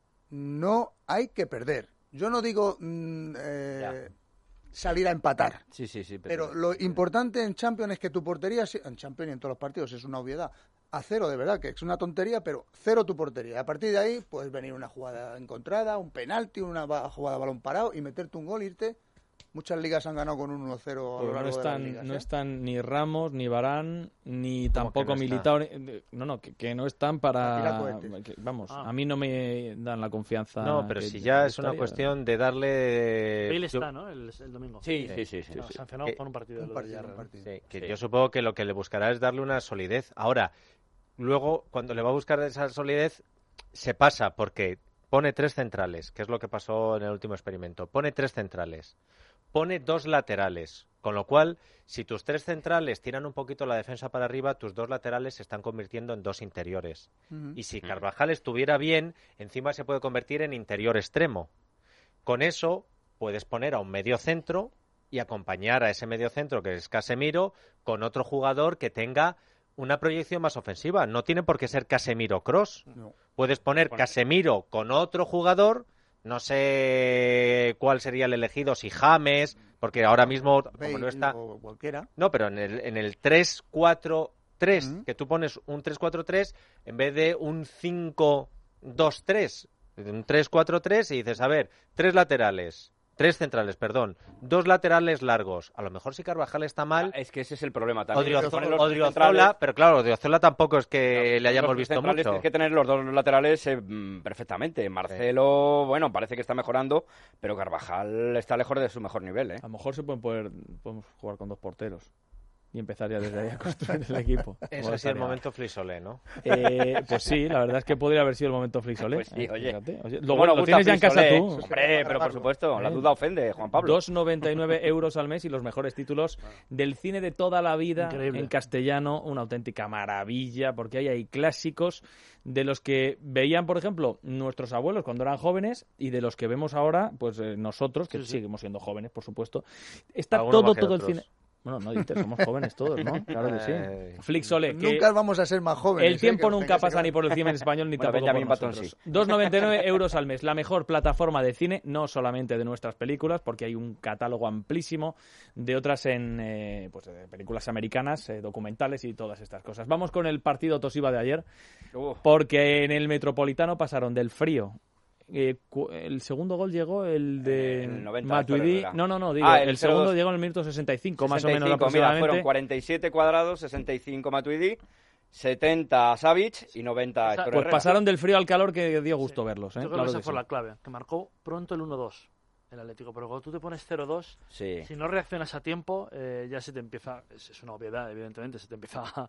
No hay que perder. Yo no digo mm, eh, salir a empatar. Sí, sí, sí. Pero, pero lo importante en Champions es que tu portería, en Champions y en todos los partidos, es una obviedad. A cero, de verdad, que es una tontería, pero cero tu portería. A partir de ahí puedes venir una jugada encontrada, un penalti, una jugada a balón parado y meterte un gol e irte. Muchas ligas han ganado con un uno cero a lo largo no están, de las ligas, no ¿eh? están ni Ramos, ni Varane, ni tampoco no Militao. No, no, que, que no están para... para que, vamos, ah. a mí no me dan la confianza. No, pero que, si ya que es una estaría. cuestión de darle... Bale yo... está, ¿no? El, el domingo. Sí, sí, sí. sí, no, sí. sancionado Eh, por un partido de un lo partido, de un partido. Sí, que Sí. yo supongo que lo que le buscará es darle una solidez. Ahora, luego, cuando le va a buscar esa solidez, se pasa porque pone tres centrales, que es lo que pasó en el último experimento. Pone tres centrales. Pone dos laterales, con lo cual, si tus tres centrales tiran un poquito la defensa para arriba, tus dos laterales se están convirtiendo en dos interiores. Uh-huh. Y si Carvajal estuviera bien, encima se puede convertir en interior extremo. Con eso, puedes poner a un medio centro y acompañar a ese medio centro, que es Casemiro, con otro jugador que tenga una proyección más ofensiva. No tiene por qué ser Casemiro Kroos. No. Puedes poner Casemiro con otro jugador... No sé cuál sería el elegido, si James, porque ahora mismo, como no está... O cualquiera. No, pero en el, en el tres cuatro tres, uh-huh. que tú pones un tres cuatro tres en vez de un cinco dos tres, un tres cuatro tres, y dices, a ver, tres laterales, tres centrales, perdón, dos laterales largos. A lo mejor si Carvajal está mal... Es que ese es el problema también. Odriozola, Odriozola, pero claro, Odriozola tampoco es que no, le hayamos visto mucho. Tienes que tener los dos laterales eh, perfectamente. Marcelo, sí. bueno, parece que está mejorando, pero Carvajal está lejos de su mejor nivel. ¿eh? A lo mejor se pueden poder, podemos jugar con dos porteros. Y empezar ya desde ahí a construir el equipo. Eso es el momento Frisolé, ¿no? Eh, pues sí, la verdad es que podría haber sido el momento Frisolé. Pues sí, oye. Fíjate, oye lo, bueno, lo tienes ya en casa tú. Hombre, pero por supuesto, la duda ofende, Juan Pablo. dos noventa y nueve euros al mes y los mejores títulos del cine de toda la vida. Increíble. En castellano, una auténtica maravilla, porque ahí hay clásicos de los que veían, por ejemplo, nuestros abuelos cuando eran jóvenes y de los que vemos ahora, pues eh, nosotros, que sí, sí. seguimos siendo jóvenes, por supuesto. Está todo, todo el cine... Bueno, no, Dieter, somos jóvenes todos, ¿no? Claro que sí. Eh, Flixole, que nunca vamos a ser más jóvenes. El tiempo ¿eh? nunca pasa ni por el cine en español ni bueno, tampoco por nosotros. Sí. dos noventa y nueve euros al mes. La mejor plataforma de cine, no solamente de nuestras películas, porque hay un catálogo amplísimo de otras en eh, pues, de películas americanas, eh, documentales y todas estas cosas. Vamos con el partido Toshiba de ayer, uh. porque en el Metropolitano pasaron del frío. Eh, el segundo gol llegó el de Matuidi. No, no, no, digo, ah, el, el segundo llegó en el minuto sesenta y cinco, más o menos aproximadamente. Mira, fueron cuarenta y siete cuadrados, sesenta y cinco Matuidi, setenta Savic y noventa Héctor Pues Herrera. Pasaron del frío al calor que dio gusto sí. verlos. ¿eh? Yo creo claro que esa que fue sí. la clave, que marcó pronto el uno dos el Atlético, pero cuando tú te pones cero dos, sí. si no reaccionas a tiempo, eh, ya se te empieza, es, es una obviedad, evidentemente, se te empieza a,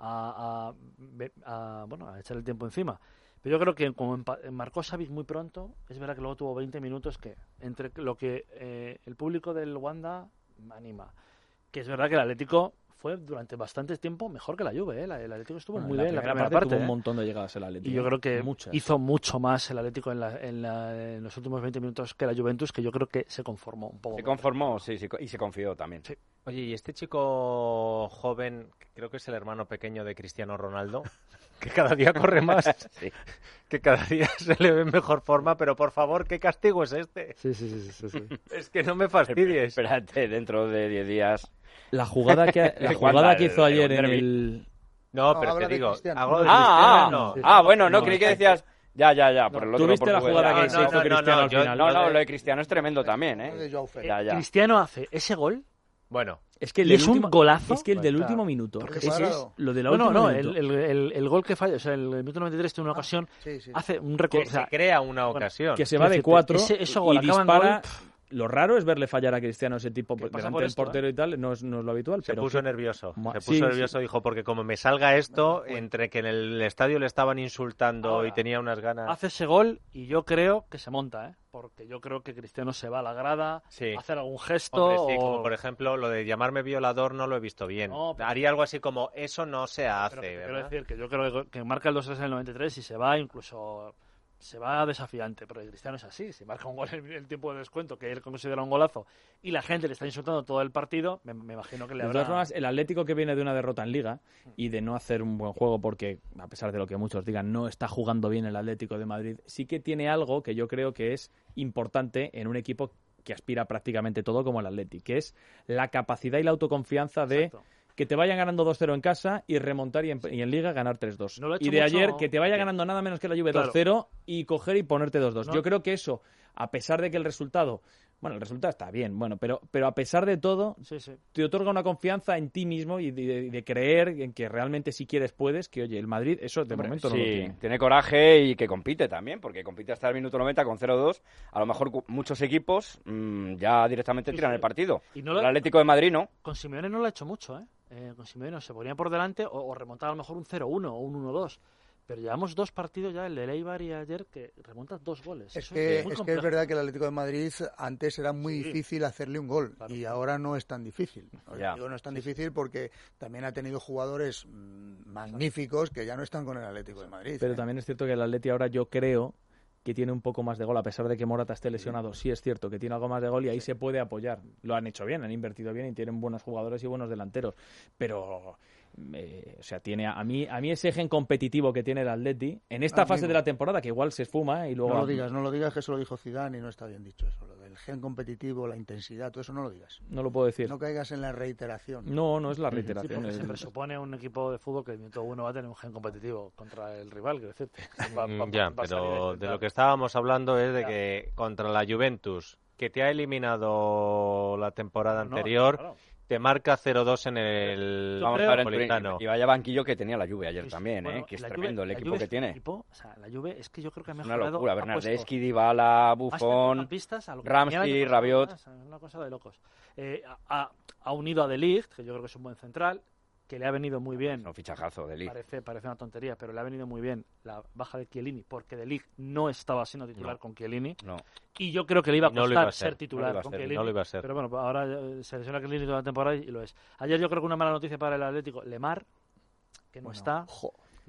a, a, a, bueno, a echar el tiempo encima. Pero yo creo que como marcó Savic muy pronto, es verdad que luego tuvo veinte minutos que entre lo que eh, el público del Wanda anima, que es verdad que el Atlético fue durante bastante tiempo mejor que la Juve, ¿eh? El Atlético estuvo bueno, muy la bien en la primera parte, parte. Tuvo ¿eh? un montón de llegadas el Atlético. Y yo creo que Muchas. hizo mucho más el Atlético en, la, en, la, en los últimos veinte minutos que la Juventus, que yo creo que se conformó un poco. Se conformó, sí, sí, y se confió también. Sí. Oye, y este chico joven, creo que es el hermano pequeño de Cristiano Ronaldo, que cada día corre más, sí. que cada día se le ve en mejor forma, pero por favor, ¿qué castigo es este? Sí, sí, sí, sí, sí. Es que no me fastidies. Espérate, dentro de diez días... La jugada que, la jugada que hizo ayer en el... No, pero te digo... Hago de ah, ah, no. ah, bueno, no, no creí que decías... Ya, ya, ya, por el otro ¿Tú viste la jugada que no, hizo no, Cristiano no, no, al final? No, no, lo de Cristiano es tremendo también, ¿eh? Ya, ya. Cristiano hace ese gol... Bueno... Es que el y es último, un golazo. Es que el pues del claro. último minuto. Es, es lo de la no, no, no. El, el, el, el gol que falla, o sea, el minuto noventa y tres tiene una ocasión, sí, sí. hace un recorte. Que se crea una ocasión. Bueno, que se va de cuatro ese, eso gol, y dispara. Lo raro es verle fallar a Cristiano ese tipo delante del esto, portero ¿eh? y tal, no es, no es lo habitual. Se pero puso que... nervioso. Ma... Se puso sí, nervioso, sí. dijo, porque como me salga esto, entre que en el estadio le estaban insultando Ahora, y tenía unas ganas... Hace ese gol y yo creo que se monta, ¿eh? Porque yo creo que Cristiano se va a la grada, sí. hacer algún gesto... Hombre, sí, o... como por ejemplo, lo de llamarme violador no lo he visto bien. No, pero... Haría algo así como, eso no se hace, pero ¿verdad? Quiero decir que yo creo que, que marca el dos tres en el noventa y tres y se va incluso... Se va desafiante, pero el Cristiano es así. Si marca un gol en el tiempo de descuento, que él considera un golazo, y la gente le está insultando todo el partido, me, me imagino que le habrá... De todas formas, el Atlético que viene de una derrota en Liga y de no hacer un buen juego, porque a pesar de lo que muchos digan, no está jugando bien el Atlético de Madrid, sí que tiene algo que yo creo que es importante en un equipo que aspira prácticamente todo como el Atlético, que es la capacidad y la autoconfianza de... Exacto. Que te vayan ganando dos cero en casa y remontar y en, y en Liga ganar tres dos. No y de mucho... ayer que te vaya ganando nada menos que la Juve claro. dos cero y coger y ponerte dos dos. No. Yo creo que eso, a pesar de que el resultado... Bueno, el resultado está bien, bueno, pero, pero a pesar de todo, sí, sí. te otorga una confianza en ti mismo y de, de, de creer en que realmente si quieres puedes, que oye, el Madrid eso de Hombre, momento sí, no lo tiene. Tiene coraje y que compite también, porque compite hasta el minuto noventa con cero dos. A lo mejor muchos equipos mmm, ya directamente tiran sí, sí. el partido. Y no lo... El Atlético de Madrid no. Con Simeone no lo ha hecho mucho, ¿eh? eh con Simeone se ponía por delante o, o remontaba a lo mejor un cero uno o un uno dos. Pero llevamos dos partidos ya, el de Eibar y ayer, que remontas dos goles. Es, que es, es que es verdad que el Atlético de Madrid antes era muy sí. difícil hacerle un gol claro. y ahora no es tan difícil. Ya. Digo, no es tan difícil porque también ha tenido jugadores magníficos que ya no están con el Atlético de Madrid. Pero ¿eh? también es cierto que el Atlético ahora yo creo que tiene un poco más de gol, a pesar de que Morata esté lesionado. Sí es cierto que tiene algo más de gol y ahí sí. se puede apoyar. Lo han hecho bien, han invertido bien y tienen buenos jugadores y buenos delanteros. Pero... Eh, o sea, tiene a mí a mí ese gen competitivo que tiene el Atleti en esta Amigo. fase de la temporada que igual se esfuma y luego no lo digas, no lo digas que eso lo dijo Zidane y no está bien dicho eso, lo del gen competitivo, la intensidad, todo eso no lo digas. No lo puedo decir. No caigas en la reiteración. No, no es la reiteración. Sí, es... Se presupone un equipo de fútbol que el minuto uno va a tener un gen competitivo contra el rival, que decirte. Va, va, ya, va pero de lo que estábamos hablando es de ya. que contra la Juventus, que te ha eliminado la temporada no, anterior. Claro. Te marca cero dos en el Metropolitano. Y vaya banquillo que tenía la Juve ayer sí, también, bueno, ¿eh? Que es tremendo Juve, el equipo que tiene. Equipo, o sea, la Juve es que yo creo que ha es mejorado. Una locura, Bernardeschi, Dybala, Buffon, Ramsey, Rabiot. Una cosa de locos. Eh, ha, ha unido a De Ligt, que yo creo que es un buen central, que le ha venido muy bien. Un fichajazo de Ligt. Parece, parece una tontería, pero le ha venido muy bien la baja de Chiellini, porque De Ligt no estaba siendo titular no. con Chiellini. No. Y yo creo que le iba a costar no a ser, ser titular no con ser, Chiellini. No lo iba a ser. Pero bueno, ahora se lesiona Chiellini toda la temporada y lo es. Ayer yo creo que una mala noticia para el Atlético, Lemar, que no bueno. está. Jo.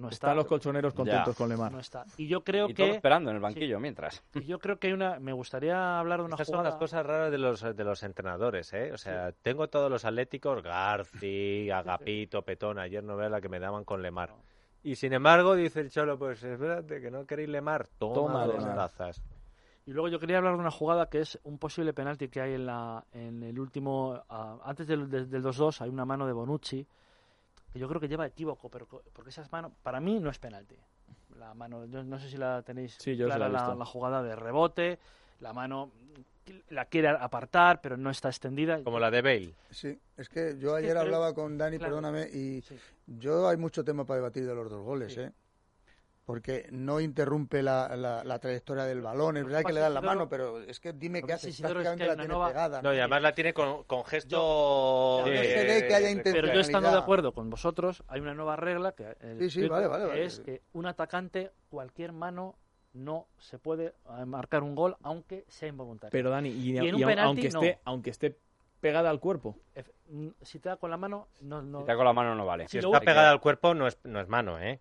no está. Están los colchoneros contentos Ya. con Lemar. No está. Y yo creo Y que... todo esperando en el banquillo mientras. Y yo creo que hay una... Me gustaría hablar de una Estas jugada... son las cosas raras de los, de los entrenadores, ¿eh? O sea, sí. tengo todos los atléticos, Garci, Agapito, Petón, ayer no vea la que me daban con Lemar. Y sin embargo, dice el Cholo, pues espérate, que no queréis Lemar, toma, toma dos Lemar. tazas. Y luego yo quería hablar de una jugada que es un posible penalti que hay en la en el último... Uh, antes del, del, del dos dos hay una mano de Bonucci que yo creo que lleva equívoco, pero porque esas manos, para mí no es penalti. La mano, yo no sé si la tenéis sí, yo clara, la, la, la jugada de rebote, la mano la quiere apartar, pero no está extendida. Como la de Bale. Sí, es que yo ayer sí, hablaba con Dani, claro. perdóname, y sí. yo hay mucho tema para debatir de los dos goles, sí. ¿eh? Porque no interrumpe la, la, la trayectoria del balón. Es verdad que le dan la mano, pero es que dime qué hace. Prácticamente la tiene pegada. No, y además la tiene con, con gesto... Yo, no se ve que haya intencionalidad. Pero yo estando de acuerdo con vosotros, hay una nueva regla que, el sí, sí, vale, vale, que vale. es que un atacante, cualquier mano, no se puede marcar un gol, aunque sea involuntario. Pero Dani, y, y, en y un penalti, aunque, esté, no. aunque esté pegada al cuerpo. Si te da con la mano, no... no... Si te da con la mano no vale. Si está pegada que... al cuerpo, no es, no es mano, ¿eh?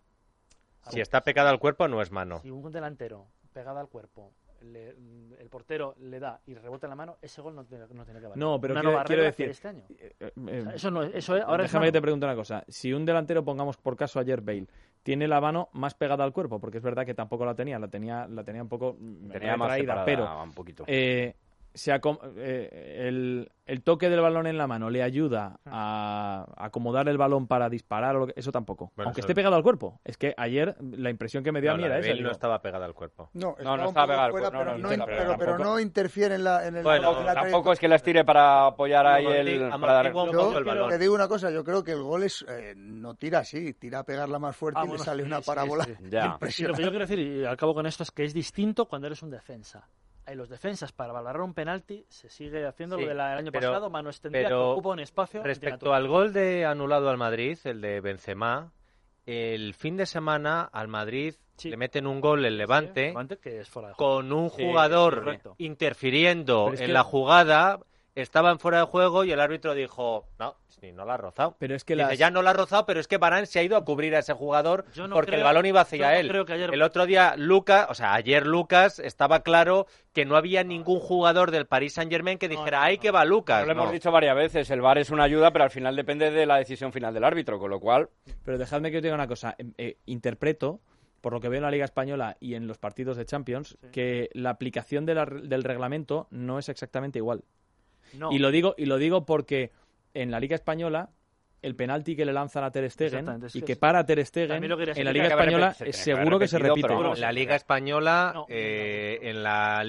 Si está pegada al cuerpo, no es mano. Si un delantero pegada al cuerpo, le, el portero le da y rebota en la mano, ese gol no tiene, no tiene que valer. No, pero quiero, quiero decir... Este año. Eh, eh, o sea, eso no es, eso es, ahora déjame es que te pregunte una cosa. Si un delantero, pongamos por caso ayer Bale, tiene la mano más pegada al cuerpo, porque es verdad que tampoco la tenía, la tenía, la tenía un poco... Tenía más traída, pero un poquito. Eh, se acom eh, el, el toque del balón en la mano le ayuda a acomodar el balón para disparar, o lo que, eso tampoco. Bueno, aunque eso... esté pegado al cuerpo. Es que ayer la impresión que me dio no, a mí era esa. Él no estaba pegada al cuerpo. No, no, no estaba pegada al cuerpo. Pero, no, no, no, no, pero, pero, pero no interfiere en, la, en el... Bueno, en la tampoco es que la estire para apoyar ahí no, el... Martín, para dar... Yo el balón. te digo una cosa, yo creo que el gol es eh, no tira así, tira a pegarla más fuerte ah, y bueno, le sale sí, una sí, parábola sí, sí. Ya. Y lo que yo quiero decir, y al cabo con esto, es que es distinto cuando eres un defensa. En los defensas, para valorar un penalti, se sigue haciendo sí, lo del año pero, pasado, mano extendida, que ocupa un espacio. Respecto al gol de anulado al Madrid, el de Benzema, el fin de semana al Madrid sí. le meten un gol el Levante, sí, Levante que es fuera de juego. Con un jugador sí, interfiriendo es en que... la jugada, estaban fuera de juego y el árbitro dijo, no, ni no la ha rozado. Pero es que Dice, las... ya no la ha rozado, pero es que Varane se ha ido a cubrir a ese jugador no porque creo, el balón iba hacia no él. Creo que ayer... El otro día Lucas, o sea, ayer Lucas estaba claro que no había ningún jugador del Paris Saint-Germain que dijera, no, no, ¡ay, que va Lucas! No lo no. hemos dicho varias veces, el V A R es una ayuda, pero al final depende de la decisión final del árbitro, con lo cual... Pero dejadme que os diga una cosa, eh, eh, interpreto, por lo que veo en la Liga Española y en los partidos de Champions, sí. que la aplicación de la, del reglamento no es exactamente igual. No. Y lo digo y lo digo porque en la Liga Española el penalti que le lanzan a Ter Stegen y que para Ter Stegen que en la Liga Española es seguro que se repite. Pero en la Liga Española, no, eh, en la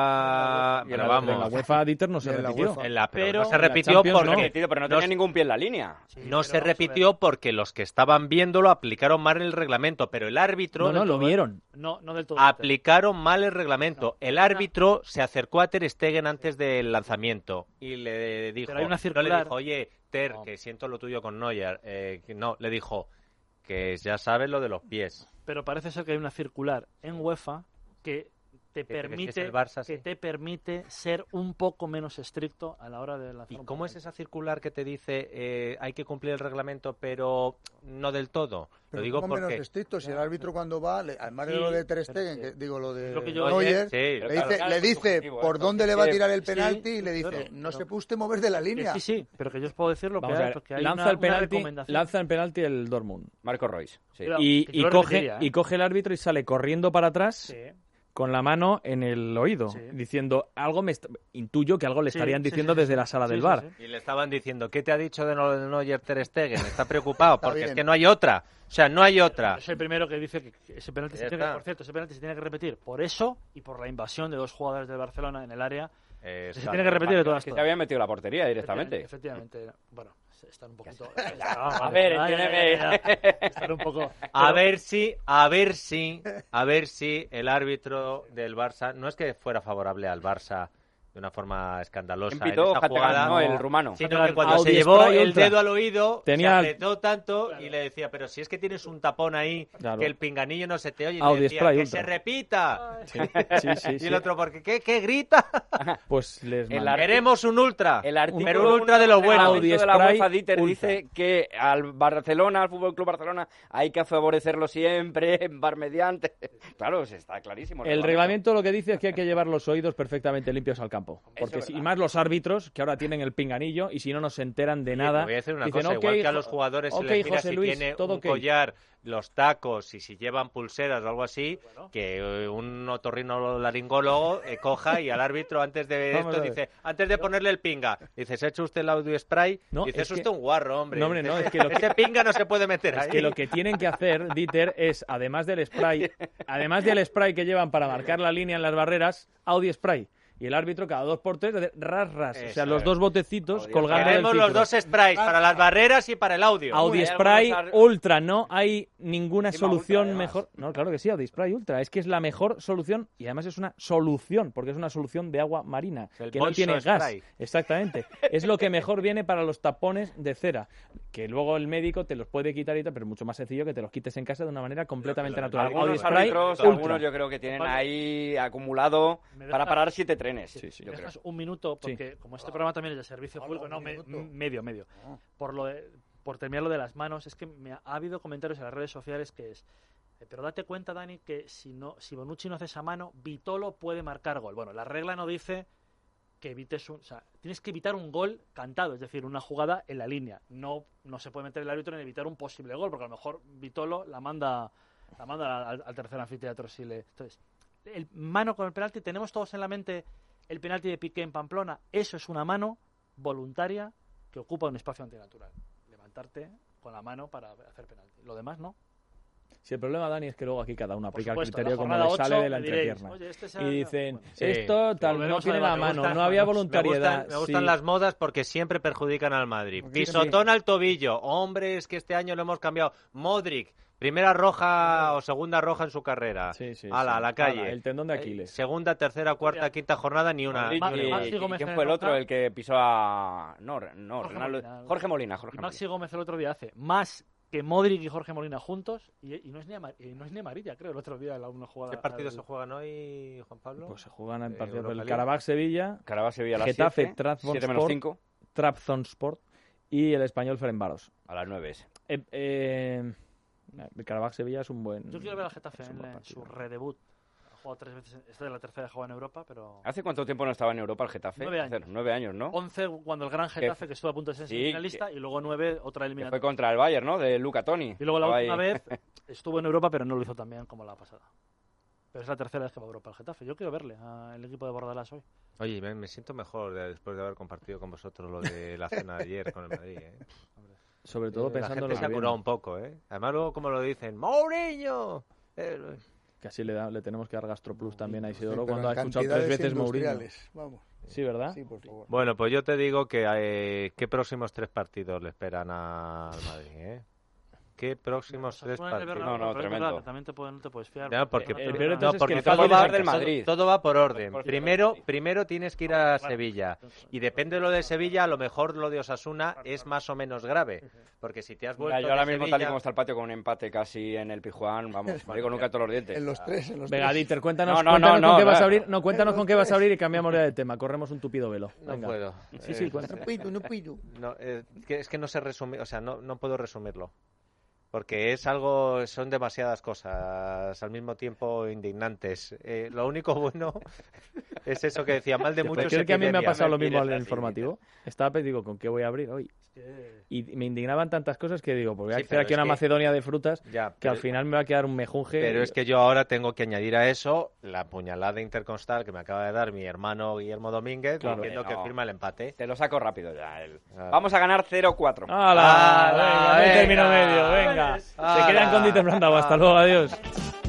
Liga, pero vamos, en la UEFA Dieter no se repitió. En la, pero, pero no se repitió porque no. pero no tenía no, ningún pie en la línea. Sí, no se repitió porque los que estaban viéndolo aplicaron mal el reglamento, pero el árbitro no, no lo vieron. No, no del todo. Aplicaron mal el reglamento. El árbitro se acercó a Ter Stegen antes del lanzamiento y le dijo, pero hay una circular... no le dijo, oye, Ter, no. que siento lo tuyo con Neuer. Eh, no, le dijo que ya sabes lo de los pies. Pero parece ser que hay una circular en UEFA que te permite Barça, que sí. te permite ser un poco menos estricto a la hora de lanzar. ¿Y cómo es esa circular que te dice eh, hay que cumplir el reglamento pero no del todo? Pero lo digo ¿cómo porque menos estricto? Si el árbitro cuando va, le, además sí, de lo de Ter Stegen, que, digo lo de lo que yo, Neuer, sí, le claro, dice, claro, le dice objetivo, por ¿eh? dónde le va a tirar el sí, penalti y le dice claro, no pero, se puede usted mover de la línea. Sí, sí, pero que yo os puedo decir lo Vamos que hay, hay, porque hay lanza una, el penalti, una lanza el penalti el Dortmund. Marco Reus. Sí. Pero, y, y, coge, ¿eh? y coge el árbitro y sale corriendo para atrás. Sí. Con la mano en el oído, sí. diciendo algo me intuyo que algo le estarían sí, diciendo sí, sí, desde la sala sí, del sí, bar. Sí, sí. Y le estaban diciendo, ¿qué te ha dicho de Neuer Ter Stegen? Está preocupado Está porque bien. es que no hay otra. O sea, no hay otra. Es el primero que dice que ese penalti, se tiene que, por cierto, ese penalti se tiene que repetir por eso y por la invasión de dos jugadores del Barcelona en el área. Eh, se tiene que repetir de todas que se habían metido la portería directamente. Efectivamente, efectivamente. Bueno, están un poquito. A ver, entiéndeme. Están un poco. A ver si, a ver si, a ver si el árbitro del Barça no es que fuera favorable al Barça de una forma escandalosa en pitó, esa jugada, no, el rumano. Sino que cuando Audi se llevó Spray el Ultra. dedo al oído, Tenía... se apretó tanto y le decía, pero si es que tienes un tapón ahí, claro. que el pinganillo no se te oye, y Audi le decía, Spray que Ultra. se repita. Sí, sí, sí, y sí. el otro, porque ¿qué, qué grita? Pues les El mandé. Queremos un ultra, El artículo pero un ultra de lo bueno. Audi de la Spray UEFA Dieter Ultra. dice que al Barcelona, al Fútbol Club Barcelona, hay que favorecerlo siempre, en bar mediante. Claro, está clarísimo. El reglamento lo que dice es que hay que llevar los oídos perfectamente limpios al campo. Porque si, y más los árbitros, que ahora tienen el pinganillo, y si no, no se enteran de Oye, nada. te voy a decir una dicen, cosa, ok, igual que a jo- los jugadores se ok, les mira José si Luis, tiene todo un ok. collar, los tacos y si llevan pulseras o algo así, que eh, un otorrinolaringólogo eh, coja y al árbitro antes de Vamos esto a ver. dice, antes de ponerle el pinga, dice, ¿se ha hecho usted el audio spray? No, dice, es es que- usted un guarro, hombre. No, hombre, no, Dice, es que lo que- ese pinga no se puede meter Es ahí. que lo que tienen que hacer, Dieter, es, además del spray, además del spray que llevan para marcar la línea en las barreras, Audi Spray. Y el árbitro cada dos por tres, hace ras, ras. O sea, Eso los es. dos botecitos colgando del Queremos los filtro. dos sprays, para las barreras y para el audio. Audi Hay Spray algunos ar- Ultra, no hay ninguna Encima solución Ultra, además. mejor. No, claro que sí, Audi Spray Ultra. Es que es la mejor solución y además es una solución, porque es una solución de agua marina, El que no bolso tiene gas. spray. Exactamente. Es lo que mejor viene para los tapones de cera, que luego el médico te los puede quitar y tal, pero es mucho más sencillo que te los quites en casa de una manera completamente natural. Audi Algunos Spray árbitros, Ultra. algunos yo creo que tienen ahí acumulado Me para dejas- parar siete trenes. Sí, sí. yo creo. Dejas un minuto, porque como este programa también es de servicio público, no, me- medio, medio. Por lo de- por terminar lo de las manos, es que me ha, ha habido comentarios en las redes sociales que es, eh, pero date cuenta, Dani, que si no, si Bonucci no hace esa mano, Vitolo puede marcar gol. Bueno, la regla no dice que evites un, o sea, tienes que evitar un gol cantado, es decir, una jugada en la línea. No, no se puede meter el árbitro en evitar un posible gol, porque a lo mejor Vitolo la manda, la manda al, al tercer anfiteatro si le. Entonces, el mano con el penalti, tenemos todos en la mente el penalti de Piqué en Pamplona. Eso es una mano voluntaria que ocupa un espacio antinatural. Levantarte con la mano para hacer penalti. Lo demás no. Si el problema, Dani, es que luego aquí cada uno Por aplica el supuesto, criterio la como jornada le sale ocho de la me diréis, entrepierna. oye, este se ha- Y dicen, bueno, Sí. esto tal, no Volvemos tiene al la debate. mano, Me no gustan- había Me voluntariedad. gustan, me gustan sí. las modas porque siempre perjudican al Madrid. Porque Pisotón al tobillo. Hombre, es que este año lo hemos cambiado. Modric, primera roja o segunda roja en su carrera. Sí, sí, Ala, sí. a la calle. Ala, el tendón de Aquiles. Segunda, tercera, cuarta, quinta jornada, ni una. Modric Ma- ni y- una. Maxi y- Gómez ¿quién en fue el el otro? Roca. El que pisó a... No, no Jorge Ronaldo- Molina. Jorge Molina. Jorge Y Molina. Maxi Gómez el otro día hace más que Modric y Jorge Molina juntos y, y no es ni ama- y no es ni amarilla, creo, el otro día en la una jugada. ¿Qué partidos al- se juegan hoy, Juan Pablo? Pues se juegan en Eh, partidos Europa del League. Karabakh Sevilla, Carabao Sevilla a las Getafe, siete, Trabzonspor. siete menos cinco, Trabzonspor y el Español Ferencváros. a las nueve ese. Eh, eh, el Karabakh Sevilla es un buen. Yo quiero ver al Getafe es un en, buen en partido. su redebut. Ha jugado tres veces, esta es la tercera que juega en Europa, pero ¿Hace cuánto tiempo no estaba en Europa el Getafe? Nueve años. Hace nueve años, ¿no? once cuando el gran Getafe, que estuvo a punto de ser Sí, semifinalista, y luego nueve otra Que fue eliminatoria. contra el Bayern, ¿no? De Luca Toni. Y luego la Estaba última ahí. vez estuvo en Europa, pero no lo hizo tan bien como la pasada. Pero es la tercera vez que va a Europa el Getafe. Yo quiero verle al equipo de Bordalás hoy. Oye, me, me siento mejor de- después de haber compartido con vosotros lo de la cena de ayer con el Madrid. ¿eh? Sobre todo la pensando en gente lo se que ha viene. curado un poco, ¿eh? Además luego como lo dicen, ¡Mourinho! Eh, Que así le, da- le tenemos que dar Gastroplus también a Isidoro Pero cuando ha en escuchado tres cantidades veces Mourinho. industriales, vamos. Sí, ¿verdad? Sí, por favor. Bueno, pues yo te digo que eh, ¿qué próximos tres partidos le esperan a- al Madrid, eh? ¿Qué próximos tres Ponen el partidos? Bernabéu, No, no, pero es tremendo. verdad, también te, puede- no te puedes fiar. No, porque, no te- el no, peor no, entonces no, es porque que todo fácil va, es del todo- Madrid. todo va por orden. Por- Primero, primero tienes que ir a Claro. Sevilla. Y depende de lo de Sevilla, a lo mejor lo de Osasuna es más o menos grave. Porque si te has vuelto Mira, yo ahora de mismo, tal y Sevilla- como está el patio, con un empate casi en el Pijuán, vamos, me digo nunca todos los dientes. En los tres, en los Venga, tres. Dieter, cuéntanos, No, no, cuéntanos no, con no, qué vas a no. abrir. No, cuéntanos En con los qué vas a tres. abrir y cambiamos ya de tema. Corremos un tupido velo. No Venga. puedo. Sí, sí, Eh, cuenta. No pido, no pido. No, eh, que es que no sé resumir, o sea, no, no puedo resumirlo. Porque es algo, son demasiadas cosas al mismo tiempo indignantes. Eh, lo único bueno es eso que decía, mal de ¿Te muchos. crees que a mí me ha epidemia. pasado lo mismo mires al así, informativo? Estaba pues, digo, ¿con qué voy a abrir hoy? Y me indignaban tantas cosas que digo, pues voy a Sí, hacer pero aquí es una que- Macedonia de frutas Ya, que pero- al final me va a quedar un mejunje. Pero es que yo ahora tengo que añadir a eso la puñalada interconstal que me acaba de dar mi hermano Guillermo Domínguez, Claro. diciendo No. que firma el empate. Te lo saco rápido ya. el- Ah. Vamos a ganar cero cuatro. ¡Hala! ¡Hala, Venga, no hay venga! término medio, venga. Se ¡Hala! quedan con Dieter Brandao. Hasta luego, adiós.